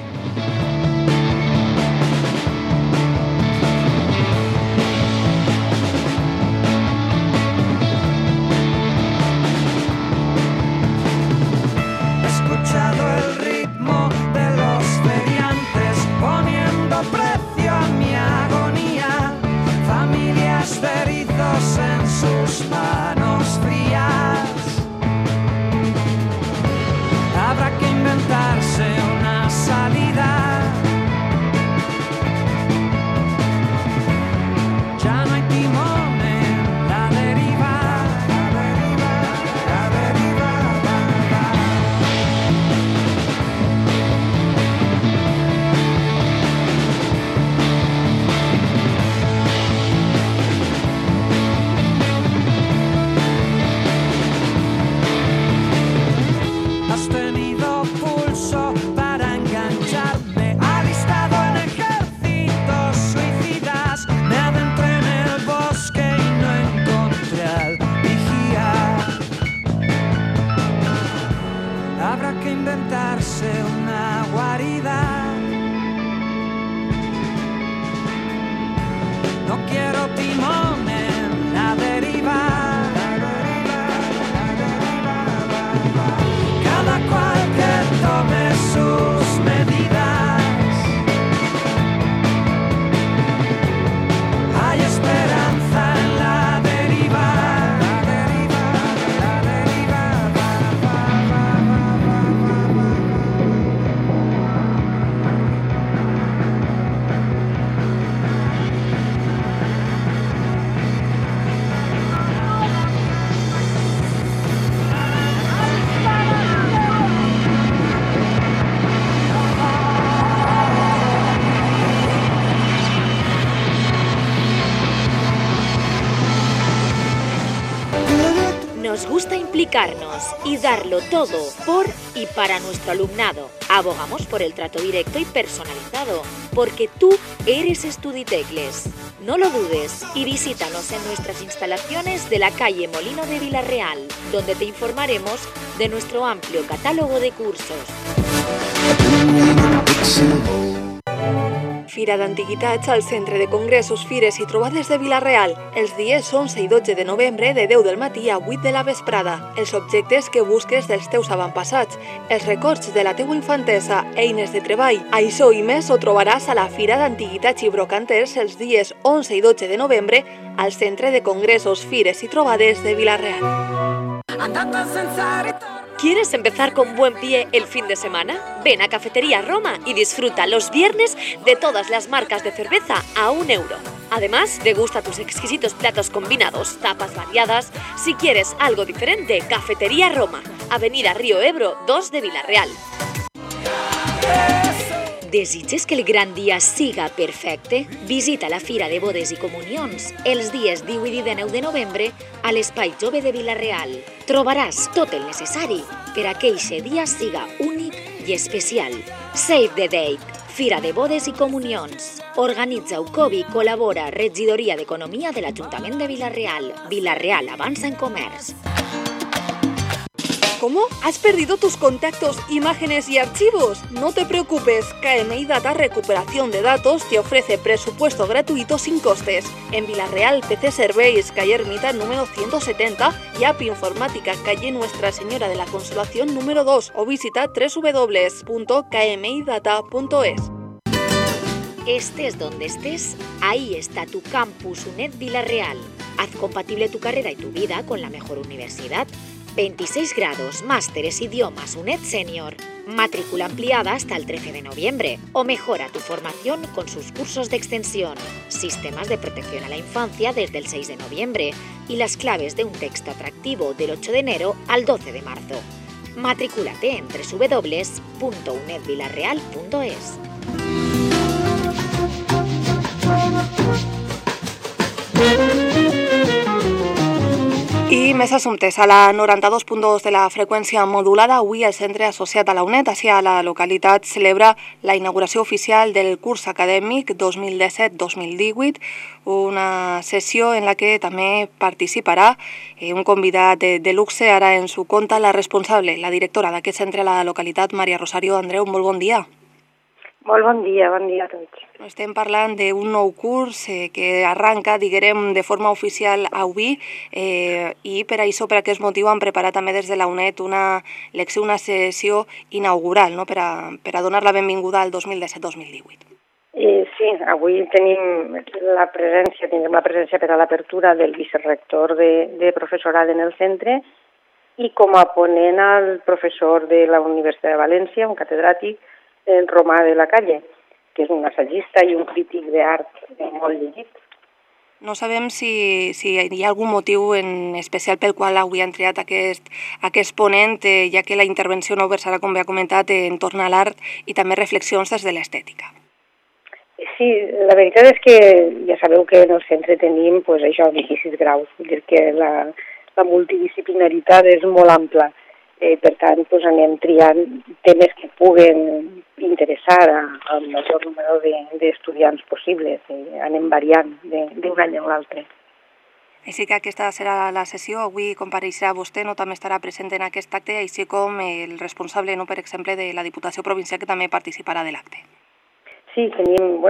Nos gusta implicarnos y darlo todo por y para nuestro alumnado. Abogamos por el trato directo y personalizado, porque tú eres Estuditecles. No lo dudes y visítanos en nuestras instalaciones de la calle Molino de Vilareal, donde te informaremos de nuestro amplio catálogo de cursos. Fira d'Antiguitats al Centre de Congressos, Fires i Trobades de Vila-real, els dies 11 i 12 de novembre de 10 del matí a 8 de la vesprada. Els objectes que busques dels teus avantpassats, els records de la teua infantesa, eines de treball. Això i més ho trobaràs a la Fira d'Antiguitats i Brocanters els dies 11 i 12 de novembre al Centre de Congressos, Fires i Trobades de Vila-real. ¿Quieres empezar con buen pie el fin de semana? Ven a Cafetería Roma y disfruta los viernes de todas las marcas de cerveza a €1. Además, degusta tus exquisitos platos combinados, tapas variadas. Si quieres algo diferente, Cafetería Roma, Avenida Río Ebro 2 de Vila-real. Desitges que el gran dia siga perfecte? Visita la Fira de Bodes i Comunions els dies 18 i 19 de novembre a l'Espai Jove de Vila-real. Trobaràs tot el necessari per a que eixe dia siga únic i especial. Save the date. Fira de Bodes i Comunions. Organitza Ucobi, col·labora Regidoria d'Economia de l'Ajuntament de Vila-real. Vila-real avança en comerç. ¿Cómo? ¿Has perdido tus contactos, imágenes y archivos? No te preocupes, KMI Data Recuperación de Datos te ofrece presupuesto gratuito sin costes. En Vilareal, PC Serveis, calle Ermita número 170 y App Informática, calle Nuestra Señora de la Consolación número 2 o visita www.kmidata.es. Estés donde estés, ahí está tu campus UNED Vilareal. Haz compatible tu carrera y tu vida con la mejor universidad. 26 grados, másteres, idiomas, UNED Senior. Matrícula ampliada hasta el 13 de noviembre. O mejora tu formación con sus cursos de extensión. Sistemas de protección a la infancia desde el 6 de noviembre. Y las claves de un texto atractivo del 8 de enero al 12 de marzo. Matrículate en www.unedvilareal.es. I més assumptes. A la 92.2 de la freqüència modulada, avui el centre associat a la UNED, així a la localitat, celebra la inauguració oficial del curs acadèmic 2017-2018, una sessió en la que també participarà un convidat de luxe. Ara ens ho conta la responsable, la directora d'aquest centre a la localitat, Maria Rosario Andreu. Molt bon dia. Molt bon dia a tots. Estem parlant d'un nou curs que arranca, diguem, de forma oficial avui i per això, per aquest motiu, han preparat també des de la UNED una lecció, una sessió inaugural, no? per a donar la benvinguda al 2017-2018. Sí, avui tindrem la presència per a l'apertura del vicerrector de professorat en el centre i com a ponent al professor de la Universitat de València, un catedràtic, Romà de la Calle, que és un assagista i un crític d'art molt llegit. No sabem si hi ha algun motiu en especial pel qual avui han triat aquest ponent, ja que la intervenció no versarà, com bé ha comentat, entorn a l'art i també reflexions des de l'estètica. Sí, la veritat és que ja sabeu que en el centre tenim això, 26 graus, vull dir que la multidisciplinaritat és molt ampla. Per tant, anem triant temes que puguen interessar al major número d'estudiants possibles. Anem variant d'un any a l'altre. Així que aquesta serà la sessió. Avui compareixerà vostè, no? També estarà present en aquest acte, així com el responsable, no, per exemple, de la Diputació Provincial, que també participarà de l'acte. Sí, tenim,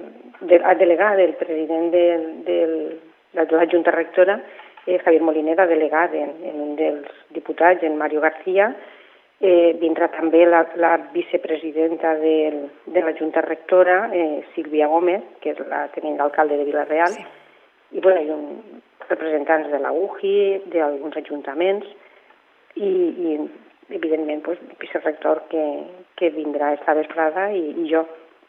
el delegat, el president de la Junta Rectora, Javier Molinera, delegat en un dels diputats, en Mario García. Vindrà també la vicepresidenta de la Junta Rectora, Sílvia Gómez, que és la tinent d'alcalde de Vilareal, i representants de la UJI, d'alguns ajuntaments, i evidentment el vicerector que vindrà esta vesprada i jo.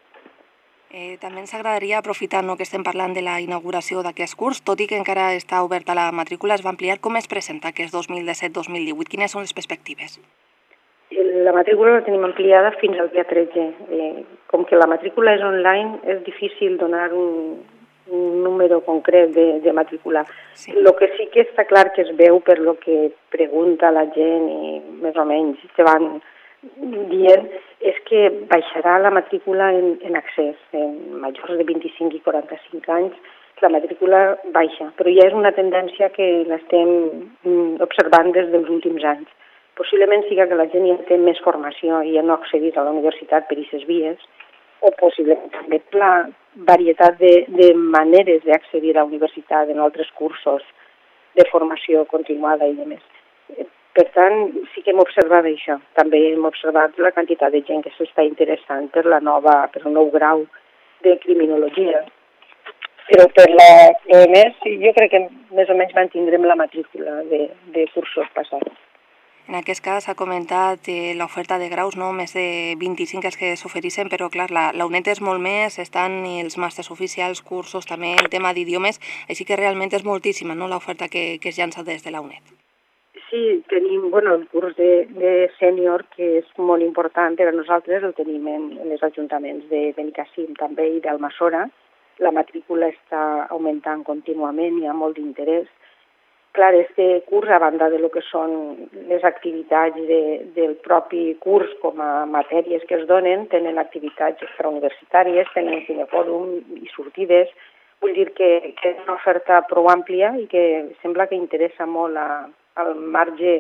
També ens agradaria, aprofitant que estem parlant de la inauguració d'aquest curs, tot i que encara està oberta la matrícula, es va ampliar. Com es presenta aquest 2017-2018? Quines són les perspectives? La matrícula la tenim ampliada fins al dia 13. Com que la matrícula és online, és difícil donar un número concret de matrícula. El que sí que està clar que es veu per lo que pregunta la gent i més o menys se van dient és que baixarà la matrícula en accés. En majors de 25 i 45 anys la matrícula baixa, però ja és una tendència que l'estem observant des dels últims anys. Possiblement siga que la gent ja té més formació i ja no ha accedit a la universitat per aquestes vies, o possiblement també per la varietat de maneres d'accedir a la universitat en altres cursos de formació continuada i demés. Per tant, sí que hem observat això. També hem observat la quantitat de gent que s'està interessant per el nou grau de criminologia. Però per més, jo crec que més o menys mantindrem la matrícula de cursos passats. En aquest cas s'ha comentat l'oferta de graus, no? Més de 25 els que s'ofereixen, però clar, la UNED és molt més, estan els màsters oficials, cursos, també el tema d'idiomes, així que realment és moltíssima, no?, l'oferta que es llança des de la UNED. Sí, tenim el curs de sènior, que és molt important per a nosaltres, el tenim en els ajuntaments de Benicàssim també i d'Almassora. La matrícula està augmentant contínuament, hi ha molt d'interès. Clar, aquest curs, a banda de lo que són les activitats del propi curs com a matèries que es donen, tenen activitats extrauniversitàries, tenen cinefòrum i sortides. Vull dir que és una oferta prou àmplia i que sembla que interessa molt al marge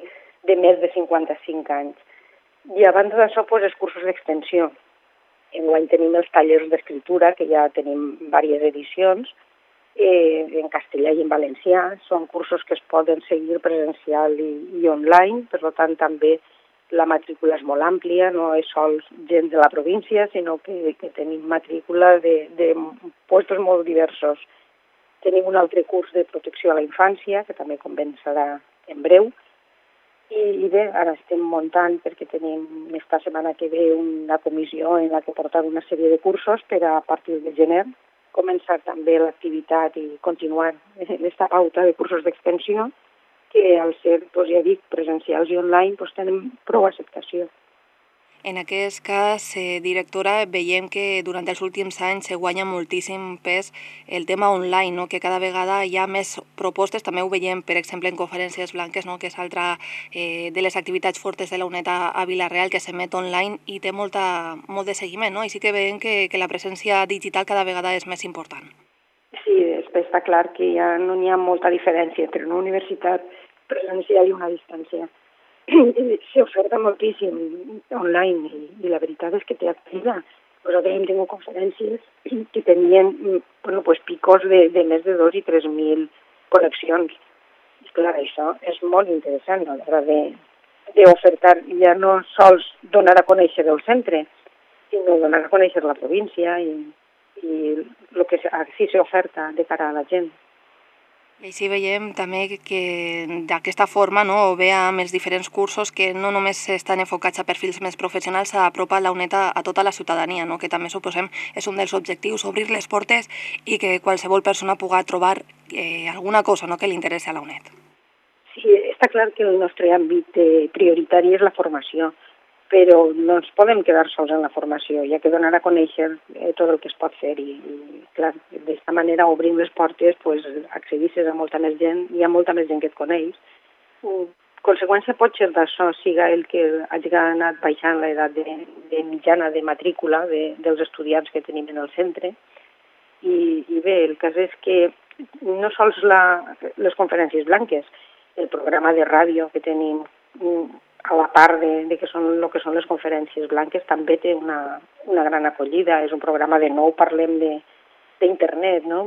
de més de 55 anys. I a banda d'això, doncs, els cursos d'extensió. Enguany tenim els tallers d'escriptura, que ja tenim diverses edicions, en castellà i en valencià. Són cursos que es poden seguir presencial i online, per tant també la matrícula és molt àmplia, no és sols gent de la província, sinó que tenim matrícula de puestos molt diversos. Tenim un altre curs de protecció a la infància, que també començarà en breu, i bé, ara estem muntant perquè tenim esta setmana que ve una comissió en la que portar una sèrie de cursos per a partir de gener començar també l'activitat i continuar aquesta pauta de cursos d'extensió que al ser, doncs ja dic, presencials i online, doncs tenen prou acceptació. En aquest cas, directora, veiem que durant els últims anys se guanya moltíssim pes el tema online, no? Que cada vegada hi ha més propostes, també ho veiem, per exemple, en Conferències Blanques, no? Que és altra de les activitats fortes de la UNED a Vila-real, que s'emet online i té molt de seguiment, no? I sí que veiem que la presència digital cada vegada és més important. Sí, està clar que ja no n'hi ha molta diferència entre una universitat presencial i una distància. S'oferta moltíssim online i la veritat és que té activa. Nosaltres hem tingut conferències que tenien picos de més de 2.000 i 3.000 connexions. I clar, això és molt interessant a l'hora d'ofertar ja no sols donar a conèixer el centre, sinó donar a conèixer la província i el que sí s'oferta de cara a la gent. I així veiem també que d'aquesta forma, no, ve amb els diferents cursos que no només estan enfocats a perfils més professionals, s'apropa la UNED a tota la ciutadania, no, que també suposem és un dels objectius, obrir les portes i que qualsevol persona pugui trobar alguna cosa, no, que li interessi a la UNED. Sí, està clar que el nostre àmbit prioritari és la formació, però no ens podem quedar sols en la formació, hi ha que donar a conèixer tot el que es pot fer i clar, d'esta manera obrim les portes, pues, accedisses a molta més gent, hi ha molta més gent que et coneix. Conseqüència pot ser d'això, siga el que hagi anat baixant l'edat de mitjana de matrícula dels estudiants que tenim en el centre i bé, el cas és que no sols les conferències blanques, el programa de ràdio que tenim a la part de que són el que són les conferències blanques també té una gran acollida. És un programa de nou, parlem d'internet, no?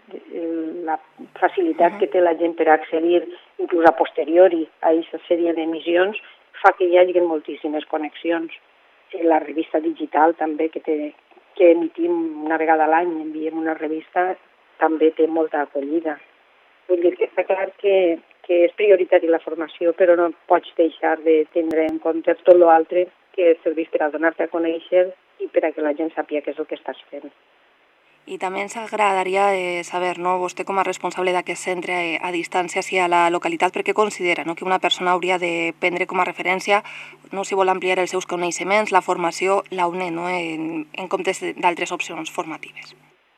La facilitat que té la gent per accedir inclús a posteriori a aquesta sèrie d'emissions fa que hi hagi moltíssimes connexions. La revista digital també que emitim una vegada a l'any, enviem una revista, també té molta acollida. Vull dir que està clar que és prioritari la formació, però no pots deixar de tindre en compte tot l'altre que serveix per a donar-te a conèixer i per a que la gent sàpiga què és el que estàs fent. I també ens agradaria saber, no, vostè com a responsable d'aquest centre a distància si a la localitat, per què considera, no, que una persona hauria de prendre com a referència, no, si vol ampliar els seus coneixements, la formació, la UNED, no, en comptes d'altres opcions formatives.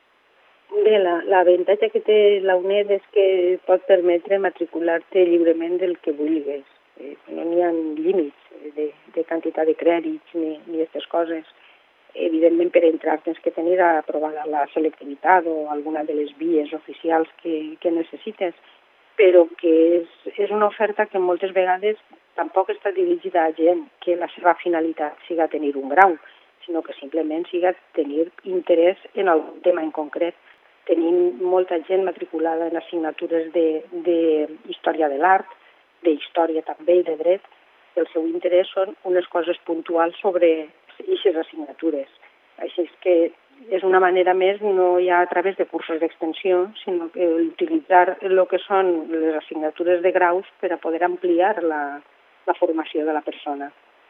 Bé, l'avantatge que té la UNED és que pot permetre matricular-te lliurement del que vulguis. No n'hi ha límits de quantitat de crèdits ni aquestes coses. Evidentment, per entrar tens que tenir aprovada la selectivitat o alguna de les vies oficials que necessites, però que és una oferta que moltes vegades tampoc està dirigida a gent que la seva finalitat siga tenir un grau, sinó que simplement siga tenir interès en algun tema en concret. Tenim molta gent matriculada en assignatures d'història de l'art, d'història també i de dret. El seu interès són unes coses puntuals sobre aquestes assignatures. Així és que és una manera més, no ja a través de cursos d'extensió, sinó que utilitzar el que són les assignatures de graus per a poder ampliar la formació de la persona.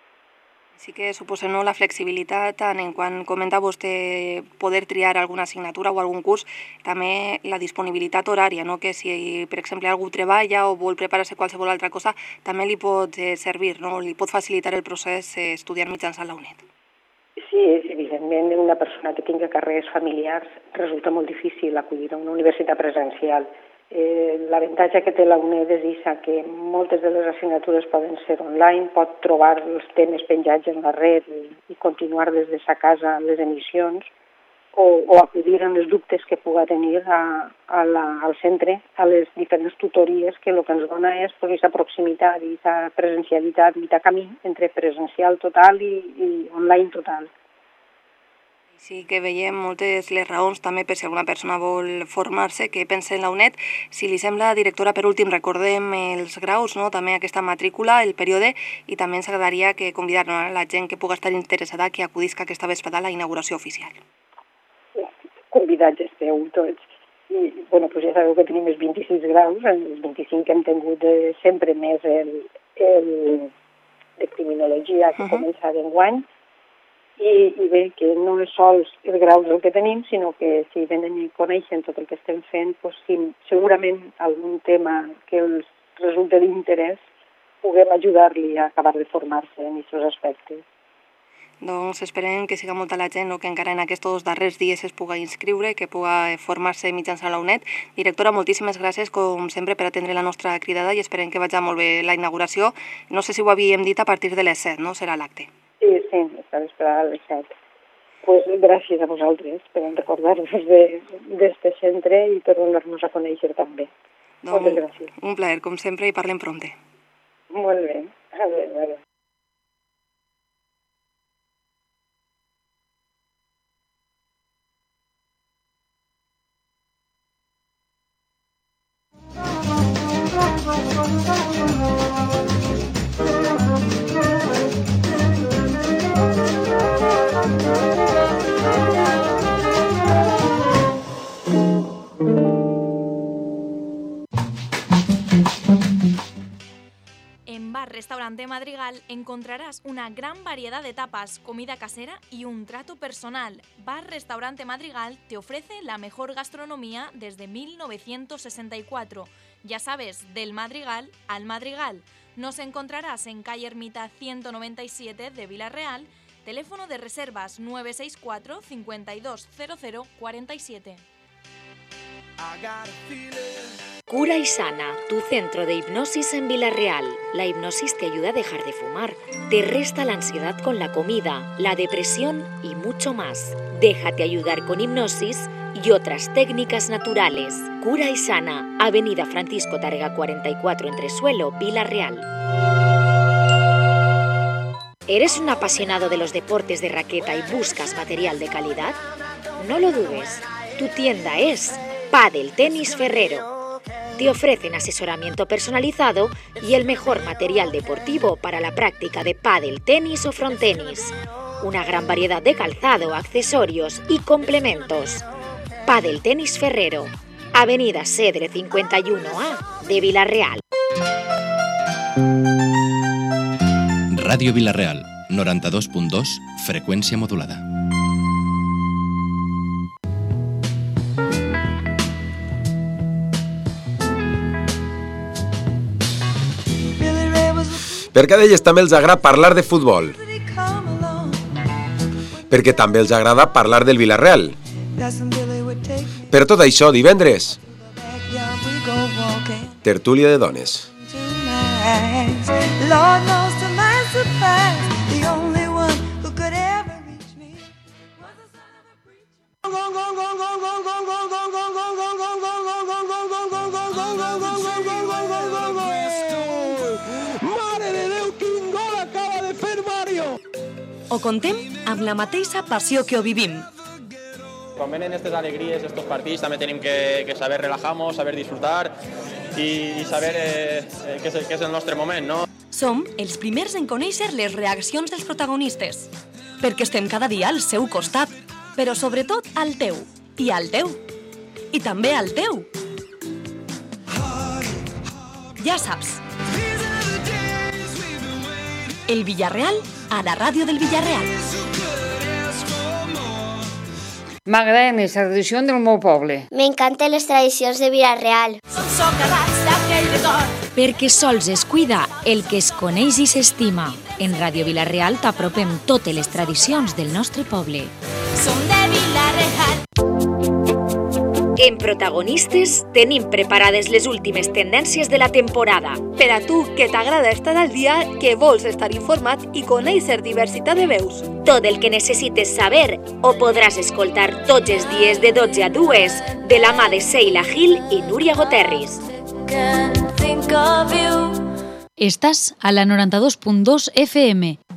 Sí que suposa, no, la flexibilitat, tant en quan comenta vostè poder triar alguna assignatura o algun curs, també la disponibilitat horària, no? Que si, per exemple, algú treballa o vol preparar-se qualsevol altra cosa, també li pot servir, no? Li pot facilitar el procés estudiar mitjançant la UNED. Sí, evidentment, una persona que tingui carreres familiars resulta molt difícil acudir a una universitat presencial. L'avantatge que té la UNED és que moltes de les assignatures poden ser online, pot trobar els temes penjats en la red i continuar des de sa casa les emissions o acudir en els dubtes que puga tenir al centre, a les diferents tutories, que el que ens dona és aquesta proximitat i aquesta presencialitat, i aquest camí entre presencial total i online total. Sí que veiem moltes les raons també per si alguna persona vol formar-se, que pensa en la UNED. Si li sembla, directora, per últim recordem els graus, no? També aquesta matrícula, el període, i també ens agradaria que convidar a la gent que puga estar interessada que acudisca aquesta vesprada a la inauguració oficial. Convidats esteu tots. I, bueno, doncs ja sabeu que tenim els 26 graus, els 25 que hem tingut sempre més el de criminologia que comença d'enguany, i bé, que no és sols els graus el que tenim, sinó que si venen i coneixen tot el que estem fent, doncs si segurament algun tema que els resulta d'interès puguem ajudar-li a acabar de formar-se en aquests aspectes. Doncs esperem que siga molta la gent que encara en aquests darrers dies es pugui inscriure, que pugui formar-se mitjançant la UNED. Directora, moltíssimes gràcies, com sempre, per atendre la nostra cridada i esperem que vagi molt bé la inauguració. No sé si ho havíem dit a partir de les 7, no? Serà l'acte. Sí, està esperada a les 7. Pues gràcies a vosaltres per recordar-vos d'este centre i per donar-nos a conèixer també. Moltes gràcies. Un plaer, com sempre, i parlem prompte. Molt bé. A veure. En Bar Restaurante Madrigal encontrarás una gran variedad de tapas, comida casera y un trato personal. Bar Restaurante Madrigal te ofrece la mejor gastronomía desde 1964. Ya sabes, del Madrigal al Madrigal. Nos encontrarás en calle Ermita 197 de Vila-real, teléfono de reservas 964 520047. Cura y Sana, tu centro de hipnosis en Vila-real. La hipnosis te ayuda a dejar de fumar, te resta la ansiedad con la comida, la depresión y mucho más. Déjate ayudar con hipnosis y otras técnicas naturales. Cura y Sana, Avenida Francisco Tárrega 44, Entresuelo, Vila-real. ¿Eres un apasionado de los deportes de raqueta y buscas material de calidad? No lo dudes, tu tienda es Pádel Tenis Ferrero. Te ofrecen asesoramiento personalizado y el mejor material deportivo para la práctica de pádel, tenis o frontenis. Una gran variedad de calzado, accesorios y complementos. Pádel Tenis Ferrero, Avenida Cedre 51A de Vila-real. Ràdio Vila-real, 92.2, freqüència modulada. Per què d'ells també els agrada parlar de futbol? Perquè també els agrada parlar del Vila-real. Per tot això, divendres, tertúlia de dones. Ho contem amb la mateixa passió que ho vivim. Quan venen aquestes alegries, estos partits, també tenim que saber relajar-nos, saber disfrutar i saber què és el nostre moment, no? Som els primers en conèixer les reaccions dels protagonistes, perquè estem cada dia al seu costat, però sobretot al teu, i al teu, i també al teu. Ja saps. El Villarreal a la ràdio del Villarreal. M'agraden les tradicions del meu poble. M'encanten les tradicions de Villarreal. Perquè sols es cuida el que es coneix i s'estima. En Ràdio Villarreal t'apropem totes les tradicions del nostre poble. Som de Villarreal. En Protagonistes tenim preparades les últimes tendències de la temporada. Per a tu, que t'agrada estar al dia, que vols estar informat i conèixer diversitat de veus. Tot el que necessites saber ho podràs escoltar tots els dies de 12 a 2 de la mà de Seila Gil i Núria Goterris. Estàs a la 92.2 FM.